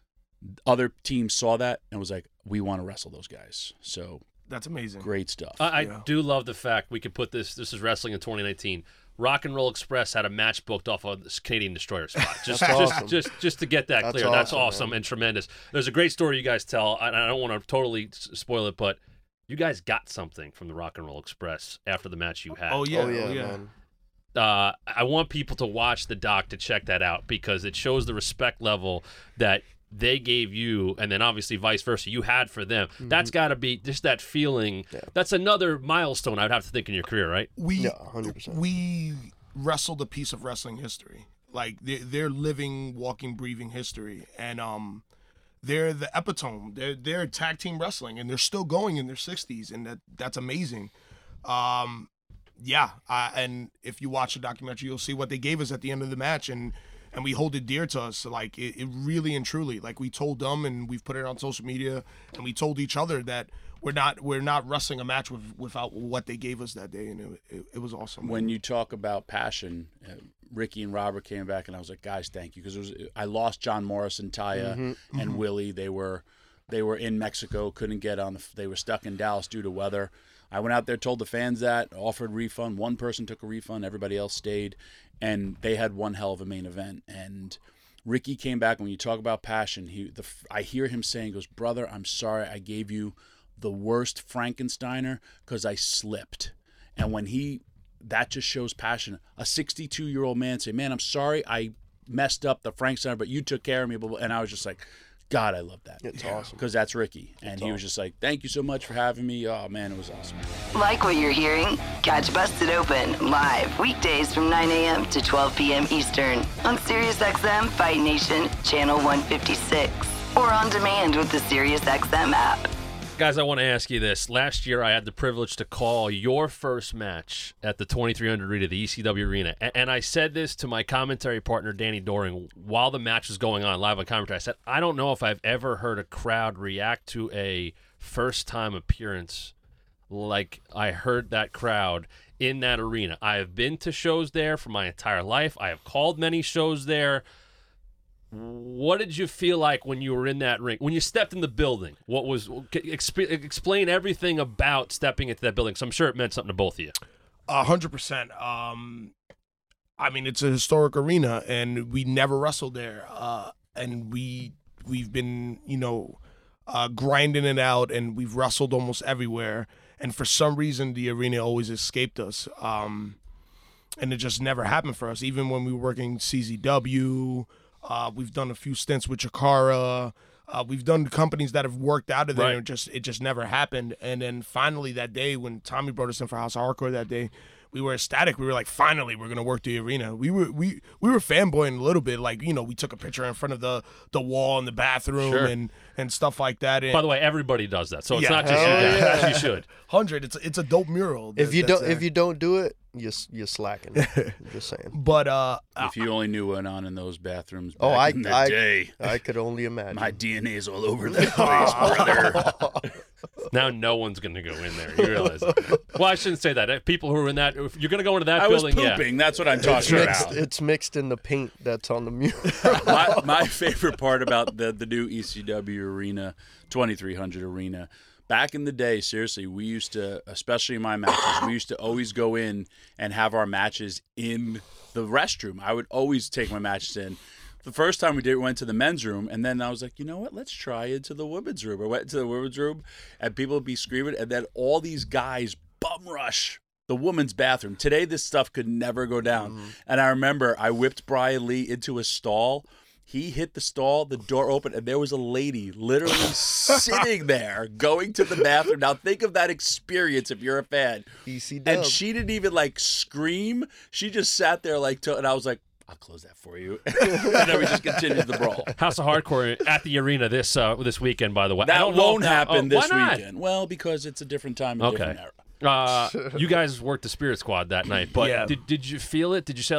Other teams saw that and was like, we want to wrestle those guys. So That's amazing. great stuff. I, I Yeah. do love the fact we could put this. This is wrestling in twenty nineteen. Rock and Roll Express had a match booked off of this Canadian Destroyer spot. Just, That's just, awesome. just, just to get that That's clear. That's awesome, awesome man. and tremendous. There's a great story you guys tell. and I don't want to totally s- spoil it, but you guys got something from the Rock and Roll Express after the match you had. Oh yeah, oh yeah, oh, yeah. man. uh, I want people to watch the doc to check that out because it shows the respect level that they gave you, and then obviously vice versa, you had for them. Mm-hmm. That's got to be just that feeling. Yeah. That's another milestone I'd have to think in your career, right? We Yeah, one hundred percent. we wrestled a piece of wrestling history. Like they're, they're living, walking, breathing history, and um, they're the epitome. They're they're tag team wrestling, and they're still going in their sixties, and that that's amazing. Um, yeah, I, and if you watch the documentary, you'll see what they gave us at the end of the match, and and we hold it dear to us. Like it, it really and truly, like we told them, and we've put it on social media, and we told each other that we're not we're not wrestling a match with, without what they gave us that day, and it it, it was awesome. When you talk about passion, uh, Ricky and Robert came back, and I was like, guys, thank you, because it was I lost John Morrison, Taya, Mm-hmm. and Willie. They were they were in Mexico, couldn't get on. The, they were stuck in Dallas due to weather. I went out there, told the fans that, offered refund. One person took a refund, everybody else stayed, and they had one hell of a main event. And Ricky came back. When you talk about passion, he the I hear him saying, he goes, brother, I'm sorry I gave you the worst Frankensteiner because I slipped. And when he, that just shows passion. A sixty-two-year-old man say, man, I'm sorry I messed up the Frankensteiner, but you took care of me. Blah, blah. And I was just like, God, I love that. It's awesome. Because that's Ricky. And he was just like, thank you so much for having me. Oh, man, it was awesome. Like what you're hearing? Catch Busted Open live weekdays from nine a.m. to twelve p.m. Eastern on SiriusXM Fight Nation Channel one fifty-six or on demand with the SiriusXM app. Guys, I want to ask you this. Last year, I had the privilege to call your first match at the twenty-three hundred Arena, the E C W Arena. And, and I said this to my commentary partner, Danny Doring, while the match was going on live on commentary. I said, I don't know if I've ever heard a crowd react to a first-time appearance like I heard that crowd in that arena. I have been to shows there for my entire life. I have called many shows there. What did you feel like when you were in that ring? When you stepped in the building, what was exp- explain everything about stepping into that building? Because I'm sure it meant something to both of you. A hundred percent. Um, I mean, it's a historic arena, and we never wrestled there. Uh, and we we've been, you know, uh, grinding it out, and we've wrestled almost everywhere. And for some reason, the arena always escaped us. Um, and it just never happened for us. Even when we were working C Z W, uh, we've done a few stints with Chikara. Uh, we've done companies that have worked out of there, Right. and just it just never happened. And then finally that day when Tommy brought us in for House of Hardcore that day, we were ecstatic. We were like, finally, we're gonna work the arena. We were we we were fanboying a little bit, like, you know, we took a picture in front of the the wall in the bathroom Sure. and and stuff like that. And By the way, everybody does that, so it's Yeah. not just you Hell guys. yeah. As you should. hundred, it's it's a dope mural. If that- you that's don't, if there. you don't do it, you're s- you're slacking. I'm just saying. but uh, If you only knew what went on in those bathrooms back Oh, I, in the I, day. I could only imagine. My D N A is all over the place, brother. Now no one's going to go in there. You realize it. Well, I shouldn't say that. Uh, People who are in that, if you're going to go into that I was building, yeah. pooping. That's what I'm it's talking mixed. about. It's mixed in the paint that's on the mural. my, my favorite part about the, the new E C W arena, twenty-three hundred arena, back in the day, seriously, we used to, especially in my matches, we used to always go in and have our matches in the restroom. I would always take my matches in. The first time we did, we went to the men's room, and then I was like, you know what? Let's try into the women's room. I went to the women's room, and people would be screaming, and then all these guys bum rush the woman's bathroom. Today, this stuff could never go down. Mm-hmm. And I remember I whipped Brian Lee into a stall. He hit the stall, the door opened, and there was a lady literally sitting there going to the bathroom. Now, think of that experience if you're a fan. E C W. And she didn't even, like, scream. She just sat there, like, to, and I was like, I'll close that for you. And then we just continued the brawl. House of Hardcore at the arena this uh, this weekend, by the way. I That don't know won't if- happen oh, this why not? weekend. Well, because it's a different time and Okay. different era. Uh, you guys worked the Spirit Squad that night, but Yeah. did did you feel it? Did you say like,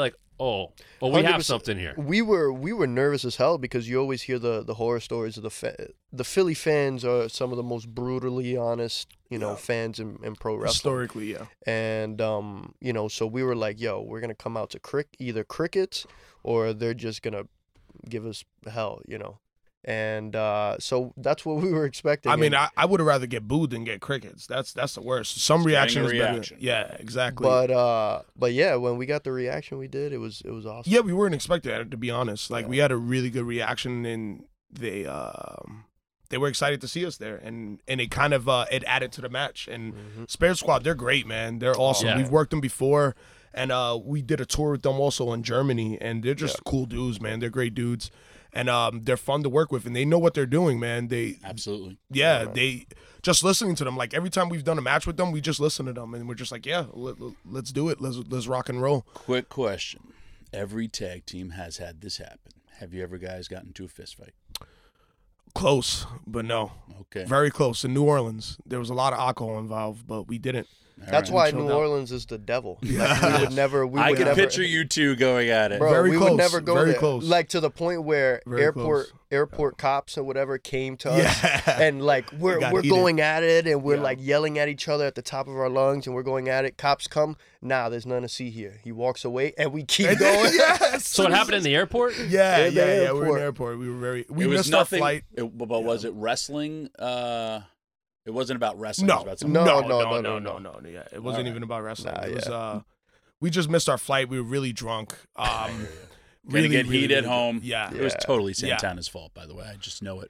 oh, well, we have one hundred percent. something here. We were we were nervous as hell because you always hear the, the horror stories of the fa- the Philly fans are some of the most brutally honest, you know, Yeah. fans in, in pro wrestling. Historically, yeah. And um, you know, so we were like, yo, we're gonna come out to crick either crickets or they're just gonna give us hell, you know. And uh, so that's what we were expecting. I mean, And- I, I would have rather get booed than get crickets. That's that's the worst. Some It's reaction is getting a better. reaction. Yeah, exactly. but uh, but yeah, when we got the reaction we did, it was it was awesome. yeah, we weren't expecting that, to be honest. Like we had a really good reaction, and they um they were excited to see us there, and and it kind of uh, it added to the match. And Mm-hmm. Spare Squad, they're great, man. They're awesome. Yeah. We've worked them before, and uh, we did a tour with them also in Germany, and they're just cool dudes, man. They're great dudes. And um, they're fun to work with, and they know what they're doing, man. They, Absolutely. yeah, they just listening to them. Like every time we've done a match with them, we just listen to them, and we're just like, yeah, let, let's do it. Let's let's rock and roll. Quick question. Every tag team has had this happen. Have you ever guys gotten into a fist fight? Close, but no, Okay. very close. In New Orleans, there was a lot of alcohol involved, but we didn't. All That's right. why chilled New out. Orleans is the devil. Like, we would never. We I would can never, picture you two going at it. Bro, Very we close, would never go very there. close. Like to the point where Very airport close. airport cops or whatever came to us, Yeah. and like we're got we're heated. going at it, and we're Yeah. like yelling at each other at the top of our lungs, and we're going at it. Cops come, nah, there's nothing to see here. He walks away, and we keep going. yes. So it happened in the airport? Yeah, In the yeah, yeah. We were in airport. the airport. We were very. We it was missed nothing. our flight. It, but was it wrestling? Uh, it wasn't about wrestling. It No, was about something. No, no, no, no, no, no, no, no, no. Yeah, it wasn't All right. even about wrestling. Nah, it was. yeah. uh We just missed our flight. We were really drunk. Um, Gonna really, get really, heat really at good. home. Yeah. It was totally Yeah. Santana's fault, by the way. I just know it.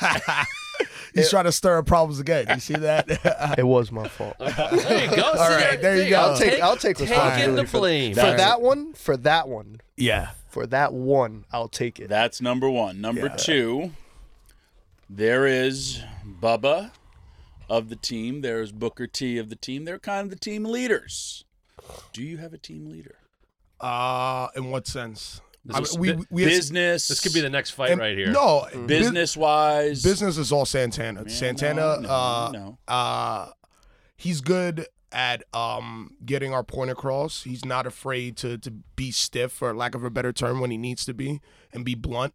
He's trying to stir up problems again. You see that? It was my fault. There you go. All right, there you go. I'll take I'll take Taking responsibility the for, blame. for that one. For that one. yeah. For that one, I'll take it. That's number one. Number Yeah. two, there is Bubba of the team. There's Booker T of the team. They're kind of the team leaders. Do you have a team leader? Uh, in what sense? This I is mean, we, bi- we had- Business. This could be the next fight and- right here. No, business wise. Business is all Santana. Yeah, Santana, no, no, uh, no. uh, he's good at um getting our point across. He's not afraid to to be stiff, for lack of a better term, when he needs to be, and be blunt.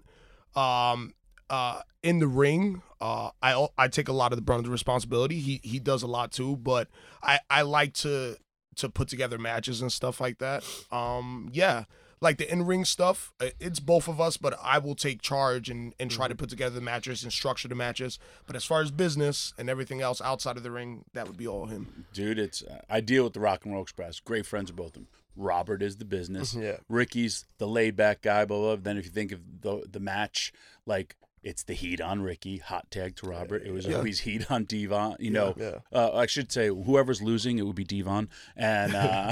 Um, uh, in the ring, uh, I I take a lot of the brunt of the responsibility. He he does a lot too, but I I like to to put together matches and stuff like that. Um, yeah. Like the in-ring stuff, uh, it's both of us, but I will take charge and, and try to put together the matches and structure the matches. But as far as business and everything else outside of the ring, that would be all him. Dude, it's uh, I deal with the Rock and Roll Express. Great friends with both of them. Robert is the business. Yeah. Ricky's the laid back guy, blah, blah, blah. Then if you think of the the match, like it's the heat on Ricky, hot tag to Robert. It was Yeah. always heat on Devon. You know, Yeah. Uh, I should say whoever's losing, it would be Devon. And uh,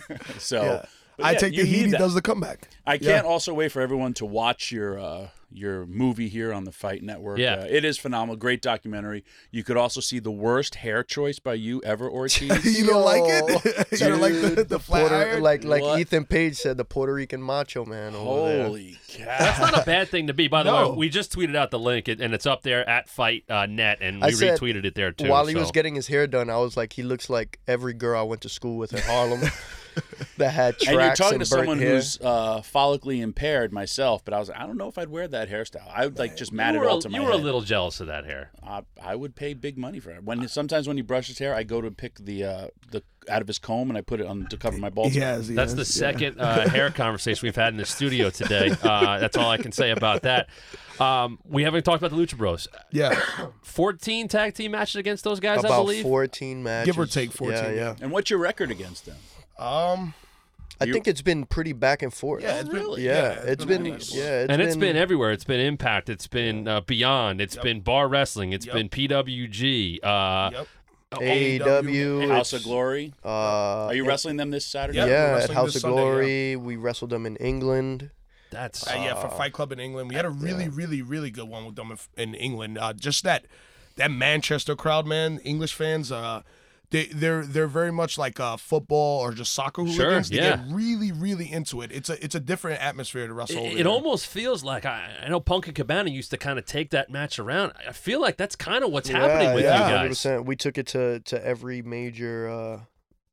so Yeah. but I yeah, take you the heat, need he that. does the comeback. I Yeah. can't also wait for everyone to watch your uh, your movie here on the Fight Network. Yeah. Uh, it is phenomenal. Great documentary. You could also see the worst hair choice by you ever, Ortiz. You don't like Yo, it? You don't like the, dude, the flat Puerto, iron? like like What? Ethan Page said, the Puerto Rican macho man over there. Holy cow. That's not a bad thing to be. By the No. way, we just tweeted out the link, and and it's up there at Fight uh, Net, and I we said, retweeted it there too. While he so. was getting his hair done, I was like, he looks like every girl I went to school with in Harlem that had tracks And you're talking and to burnt someone hair. who's uh, follically impaired myself, but I was like, I don't know if I'd wear that hairstyle. I would like just mat you it were, all a, to my you were a head. little jealous of that hair. I, I would pay big money for it. When sometimes when he brushes hair, I go to pick the uh, the out of his comb and I put it on to cover my bald He spot. has, he That's has, the yeah. second uh, hair conversation we've had in the studio today. Uh, that's all I can say about that. Um, we haven't talked about the Lucha Bros. Yeah, fourteen tag team matches against those guys, I About believe. fourteen matches. give or take fourteen. Yeah, yeah. And what's your record against them? Um, I You- think it's been pretty back and forth. yeah, it's been, really? Yeah, it's been, nice. yeah, it's and been, it's been everywhere. It's been Impact. It's been uh, Beyond. It's Yep. been Bar Wrestling. It's Yep. been P W G. Uh, Yep. A E W. House it's, of Glory. Uh, Are you it- wrestling them this Saturday? Yeah, we're Yeah, at wrestling House this of Sunday, yeah. Glory. We wrestled them in England. That's Uh, yeah, for Fight Club in England, we had a really, really, really good one with them in, in England. Uh, just that, that Manchester crowd, man. English fans, uh, they they're they're very much like uh, football or just soccer hooligans. Sure, they yeah. get really, really into it. It's a it's a different atmosphere to wrestle. over It, it there. almost feels like I, I know Punk and Cabana used to kind of take that match around. I feel like that's kind of what's happening yeah, with yeah, you one hundred guys. percent. We took it to, to every major uh,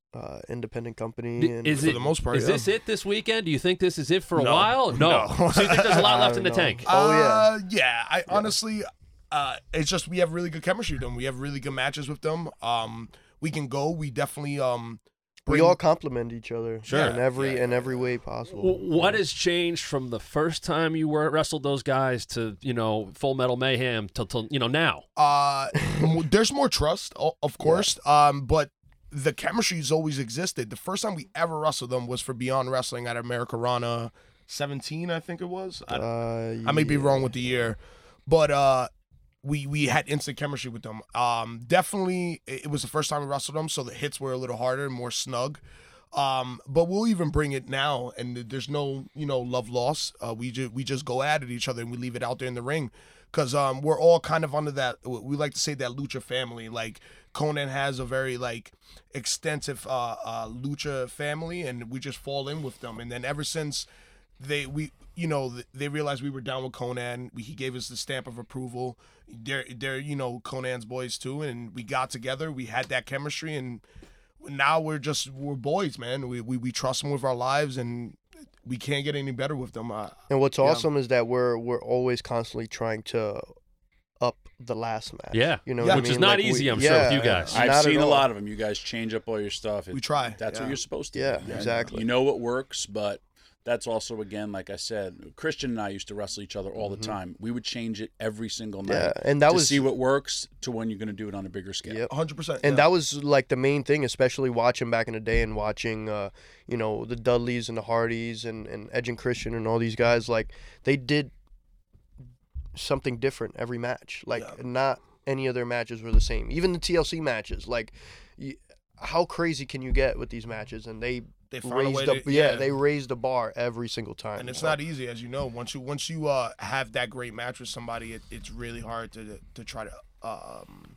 uh, independent company. And Is for it, the most part, is yeah. this it this weekend? Do you think this is it for a No. while? No. No. So you think there's a lot left in the No. tank? Oh, yeah. Uh, yeah. I honestly, uh, it's just we have really good chemistry with them. We have really good matches with them. Um, we can go. We definitely um. we bring- all complement each other Sure. in every Yeah. in every way possible. W- What has changed from the first time you were wrestled those guys to, you know, Full Metal Mayhem to, to you know, now? Uh, there's more trust, o- of course. Um, but the chemistry's always existed. The first time we ever wrestled them was for Beyond Wrestling at Americarana seventeen, I think it was. I, Uh, I may be yeah. wrong with the year, but uh, we we had instant chemistry with them. Um, definitely, it it was the first time we wrestled them, so the hits were a little harder and more snug. Um, but we'll even bring it now, and there's no you know love loss. Uh, we just we just go at it each other and we leave it out there in the ring, because um we're all kind of under that. We like to say that lucha family. Like Conan has a very like extensive uh, uh lucha family, and we just fall in with them. And then ever since they we you know they realized we were down with Conan, we, he gave us the stamp of approval. They're they're you know Conan's boys too, and we got together. We had that chemistry, and now we're just we're boys, man. We we, we trust them with our lives, and we can't get any better with them. Uh, And what's Yeah. awesome is that we're we're always constantly trying to up the last match. Yeah. you know, Yeah. what I Which is mean? not Like, we- easy, I'm sure, with you yeah, guys. not I've at seen a all. lot of them. You guys change up all your stuff. We It- try, That's yeah. what you're supposed to. Yeah, do. And exactly. You know what works, but that's also, again, like I said, Christian and I used to wrestle each other all the time. We would change it every single night Mm-hmm. Yeah, and that to was see what works to when you're going to do it on a bigger scale. Yep. one hundred percent. And yeah. that was like the main thing, especially watching back in the day and watching, uh, you know, the Dudleys and the Hardys and, and Edge and Christian and all these guys. Like, they did something different every match. Like, Yeah. not any of their matches were the same. Even the T L C matches. Like, y how crazy can you get with these matches? And they They found a raised way the to- yeah, yeah. they raised the bar every single time. And it's So, not easy, as you know. Once you once you uh, have that great match with somebody, it, it's really hard to to try to um,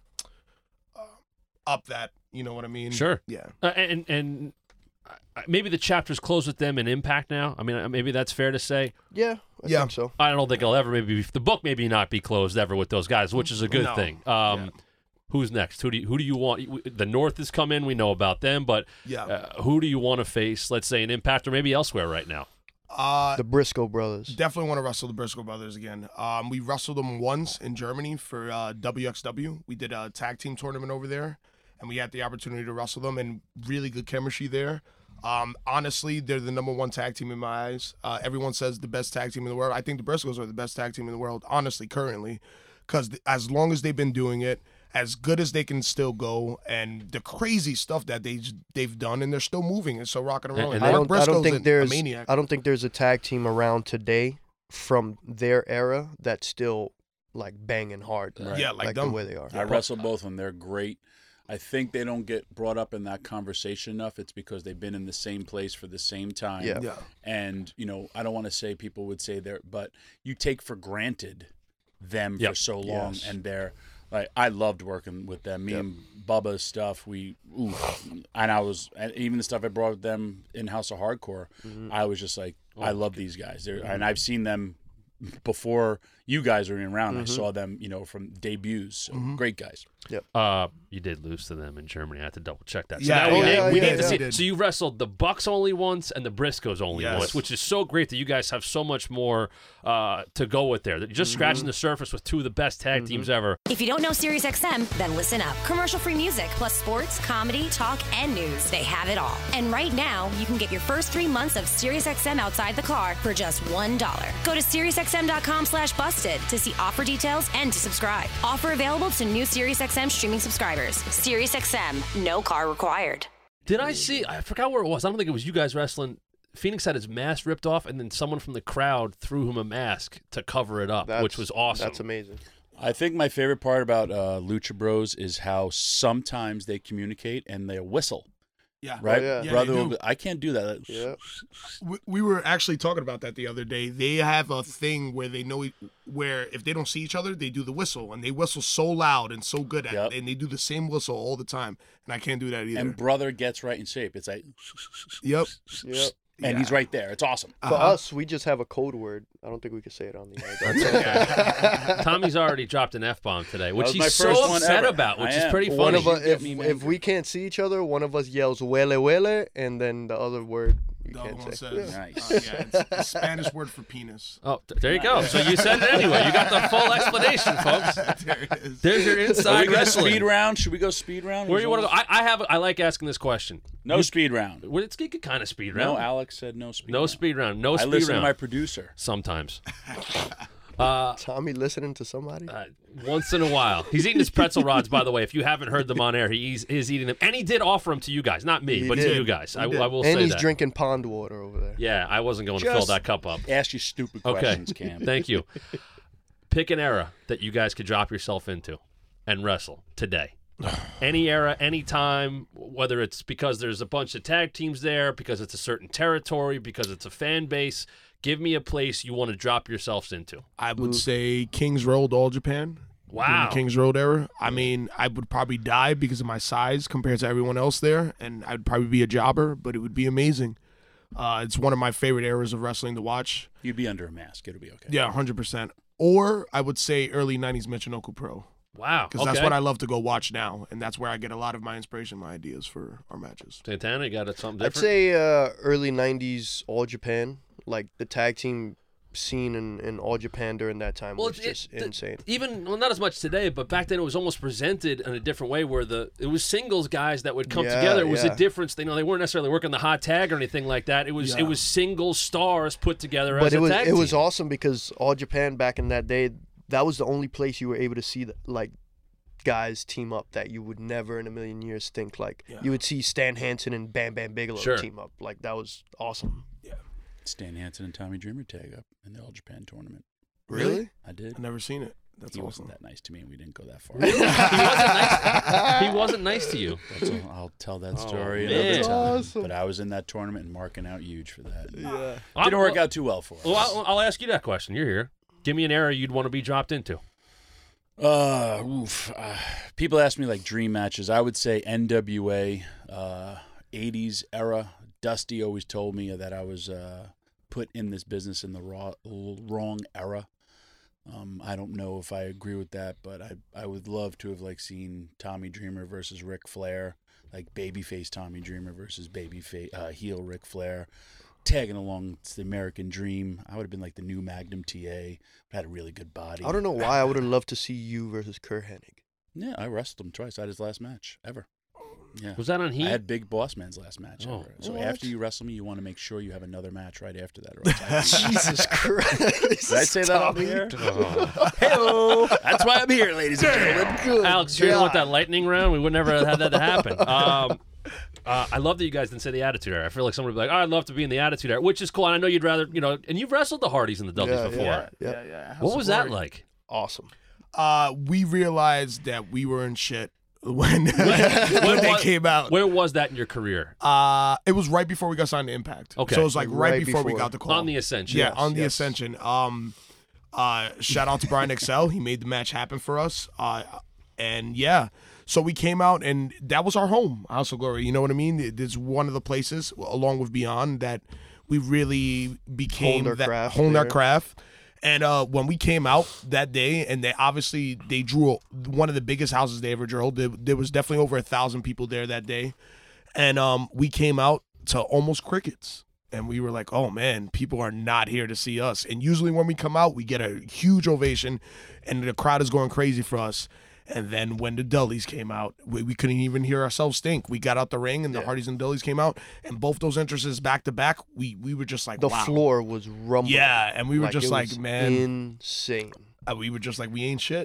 uh, up that. You know what I mean? Sure. Yeah. Uh, and and uh, maybe the chapter's closed with them in Impact now. I mean, uh, maybe that's fair to say. Yeah, I Yeah. think so. I don't think it'll ever maybe the book maybe not be closed ever with those guys, which is a good No. thing. Um, Yeah. Who's next? Who do you, who do you want? The North has come in. We know about them, but Yeah. uh, who do you want to face? Let's say in Impact or maybe elsewhere right now. Uh, The Briscoe brothers. definitely want to wrestle the Briscoe brothers again. Um, we wrestled them once in Germany for uh, W X W. We did a tag team tournament over there, and we had the opportunity to wrestle them, and really good chemistry there. Um, honestly, they're the number one tag team in my eyes. Uh, everyone says the best tag team in the world. I think the Briscoes are the best tag team in the world, honestly, currently, because th- as long as they've been doing it, as good as they can still go, and the crazy stuff that they they've done, and they're still moving and still rocking and And- rolling. and I they- Mark don't. I don't Briscoe's think a- a there's. maniac. I don't think there's a tag team around today from their era that's still like banging hard. Right. Yeah, like like them. the way they are. I wrestle both of them. They're great. I think they don't get brought up in that conversation enough. It's because they've been in the same place for the same time. Yeah. Yeah. And, you know, I don't want to say people would say they're, but you take for granted them Yep. for so long. Yes. And they're, like, I loved working with them. Me and Bubba's stuff, we, ooh. And I was, and even the stuff I brought with them in House of Hardcore, I was just like, I love these guys. They're, And I've seen them before you guys were even around. I saw them, you know, from debuts. So great guys. Uh, you did lose to them in Germany. I had to double check that. So Yeah, now we, yeah, need- yeah, we yeah, need to yeah. see. Did. So you wrestled the Bucks only once and the Briscoes only Yes. once, which is so great that you guys have so much more uh, to go with there. That you're just scratching the surface with two of the best tag teams ever. If you don't know SiriusXM, then listen up. Commercial-free music plus sports, comedy, talk, and news. They have it all. And right now, you can get your first three months of SiriusXM outside the car for just one dollar. Go to SiriusXM.com slash busted to see offer details and to subscribe. Offer available to new SiriusXM streaming subscribers. SiriusXM, no car required. Did I see? I forgot where it was. I don't think it was you guys wrestling. Phoenix had his mask ripped off, and then someone from the crowd threw him a mask to cover it up, That's, which was awesome. That's amazing. I think my favorite part about uh, Lucha Bros is how sometimes they communicate and they whistle. Yeah. Right? yeah. Yeah, Brother, they will do. be- I can't do that. Yeah. we, we were actually talking about that the other day. They have a thing where they know e- where if they don't see each other, they do the whistle, and they whistle so loud and so good at Yep. it, and they do the same whistle all the time. And I can't do that either. And brother gets right in shape. It's like, yep, Yep. and he's right there. It's awesome. For Uh-huh. us, we just have a code word. I don't think we could say it on the air. That's Tommy's already dropped an F-bomb today, which was he's my so first one upset ever. about, which I is am. pretty one funny. of us, Get if, me if angry. we can't see each other, one of us yells "wele wele," and then the other word you The other can't one say. says, Nice. uh, yeah, it's the Spanish word for penis. Oh, th- there you go. So you said it anyway. You got the full explanation, folks. There it is. There's your Are we inside going wrestling. speed round? Should we go speed round? Where do you want to go? I, I have. I like asking this question. No speed round. Well, it's kind of speed round. No, Alex said no speed No round. speed round. No I speed listen round. to my producer. Sometimes. Tommy listening to somebody? Uh, once in a while. He's eating his pretzel rods, by the way. If you haven't heard them on air, he is eating them. And he did offer them to you guys. Not me, He but to did. you guys. I, did. I will and say he's that. drinking pond water over there. Yeah, I wasn't going to fill Just- that cup up. Ask you stupid Okay. questions, Cam. Thank you. Pick an era that you guys could drop yourself into and wrestle today. Any era, any time, whether it's because there's a bunch of tag teams there, because it's a certain territory, because it's a fan base. Give me a place you want to drop yourselves into. I would say Kings Road, All Japan. Wow. During the Kings Road era. I mean, I would probably die because of my size compared to everyone else there, and I'd probably be a jobber, but it would be amazing. Uh, it's one of my favorite eras of wrestling to watch. You'd be under a mask. It'll be okay. Yeah, one hundred percent. Or I would say early nineties Michinoku Pro, Wow. because okay. that's what I love to go watch now, and that's where I get a lot of my inspiration, my ideas for our matches. Santana, you got it something I'd different? say uh, early nineties All Japan, like the tag team scene in, in All Japan during that time was it- just the- insane. Even well, not as much today, but back then it was almost presented in a different way, where the it was singles guys that would come Yeah, together. It was yeah. a difference. They know they weren't necessarily working the hot tag or anything like that. It was Yeah. it was single stars put together But as it a was tag it was team. awesome because All Japan back in that day, that was the only place you were able to see the, like guys team up that you would never in a million years think like. Yeah. You would see Stan Hansen and Bam Bam Bigelow Sure. team up. Like that was awesome. Stan Hansen and Tommy Dreamer tag up in the All Japan tournament. Really? I did. I've never seen it. That's he awesome. wasn't that nice to me, and we didn't go that far. he wasn't nice. He wasn't nice to you. That's all, I'll tell that Oh, story man. another time. Awesome. But I was in that tournament and marking out huge for that. Yeah. Didn't work out too well for us. Well, I'll, I'll ask you that question. You're here. Give me an era you'd want to be dropped into. Uh, oof. Uh, people ask me like dream matches. I would say N W A, uh, eighties era. Dusty always told me that I was uh, put in this business in the raw, wrong era. Um, I don't know if I agree with that, but I I would love to have like seen Tommy Dreamer versus Ric Flair, like babyface Tommy Dreamer versus babyface uh, heel Ric Flair, tagging along to the American Dream. I would have been like the new Magnum T A. Had a really good body. I don't know why I would have loved to see you versus Kurt Hennig. Yeah, I wrestled him twice. I had his last match ever. Yeah. Was that on Heat? I had Big Boss Man's last match Oh. ever. So What? after you wrestle me, you want to make sure you have another match right after that. Or else I can- Jesus Christ. Did I say that on the air? Oh. Hello. That's why I'm here, ladies and gentlemen. Good Alex, you didn't want God. that lightning round? We would never have had that to happen. Um, uh, I love that you guys didn't say the Attitude Era. I feel like somebody would be like, oh, I'd love to be in the Attitude Era, which is cool. And I know you'd rather, you know, and you've wrestled the Hardys and the Dudleys Yeah, before. yeah. Yeah, yeah. What was that like? Awesome. Uh, we realized that we were in shit when, when, When they was- came out. Where was that in your career? Uh, it was right before we got signed to Impact. Okay. So it was like Like right, right before, we before. got the call. On the Ascension. Yeah, Yes, on the yes. Ascension. Um, uh, shout out to Brian Excel. He made the match happen for us. Uh, and yeah, so we came out, and that was our home, House of Glory. You know what I mean? It- It's one of the places, along with Beyond, that we really became Honed our that craft honed our there. craft. And uh, when we came out that day, and they obviously they drew one of the biggest houses they ever drew. There, there was definitely over a thousand people there that day, and um, we came out to almost crickets. And we were like, oh, man, people are not here to see us. And usually when we come out, we get a huge ovation, and the crowd is going crazy for us. And then when the Dudleys came out, we, we couldn't even hear ourselves think. We got out the ring, and the Yeah. Hardys and Dudleys came out, and both those entrances back to back, we we were just like, The wow. floor was rumbling. Yeah, and we were just it like, was man, insane. uh, we were just like, we ain't shit.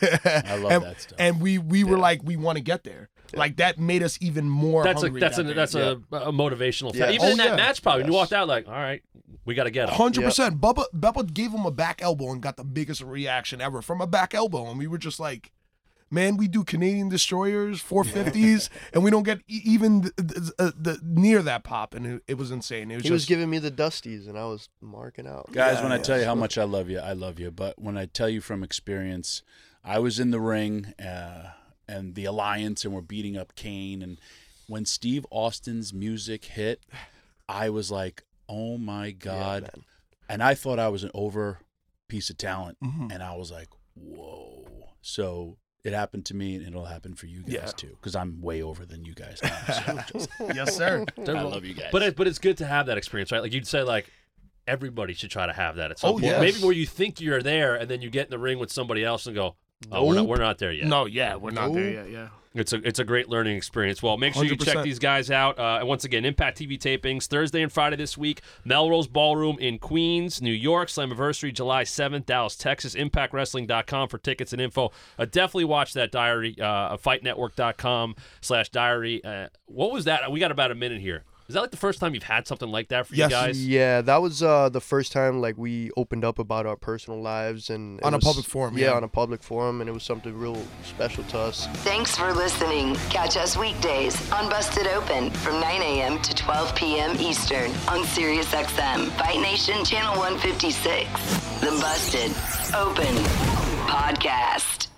I love and, that stuff. And we we were Yeah. like, we want to get there. Like that made us even more. That's a hungry that's a that day. that's a, a motivational Yeah. thing. Even Oh, in that yeah. match, probably you Yes. walked out like, all right, we got to get him. Hundred percent. Bubba Bubba gave him a back elbow and got the biggest reaction ever from a back elbow, and we were just like, "Man, we do Canadian destroyers, four fifties, and we don't get e- even the, the, uh, the near that pop." And it, it was insane. It was He just was giving me the dusties, and I was marking out. Guys, Yeah, when I yeah. tell you how much I love you, I love you. But when I tell you from experience, I was in the ring uh, and the Alliance, and we're beating up Kane. And when Steve Austin's music hit, I was like, oh my God. man. And I thought I was an over piece of talent. Mhm. And I was like, whoa. So it happened to me, and it'll happen for you guys Yeah. too, because I'm way over than you guys now. So just, Yes, sir. I love you guys. But it, but it's good to have that experience, right? Like you'd say, like everybody should try to have that at some Oh, point. yes. Maybe where you think you're there, and then you get in the ring with somebody else and go, "Oh, we're not, Nope. we're not there yet." No, yeah, we're not there Nope. yet. Yeah. It's a it's a great learning experience. Well, make sure you check one hundred percent. these guys out. Uh, and once again, Impact T V tapings Thursday and Friday this week. Melrose Ballroom in Queens, New York. Slammiversary July seventh, Dallas, Texas. Impact Wrestling dot com for tickets and info. Uh, definitely watch that diary. Uh, fight network dot com slash diary. Uh, what was that? We got about a minute here. Is that like the first time you've had something like that for Yes. you guys? Yeah, that was uh, the first time like we opened up about our personal lives and it On a was- public forum, Yeah, yeah. on a public forum, and it was something real special to us. Thanks for listening. Catch us weekdays on Busted Open from nine a.m. to twelve p.m. Eastern on Sirius X M, Fight Nation Channel one fifty-six. The Busted Open Podcast.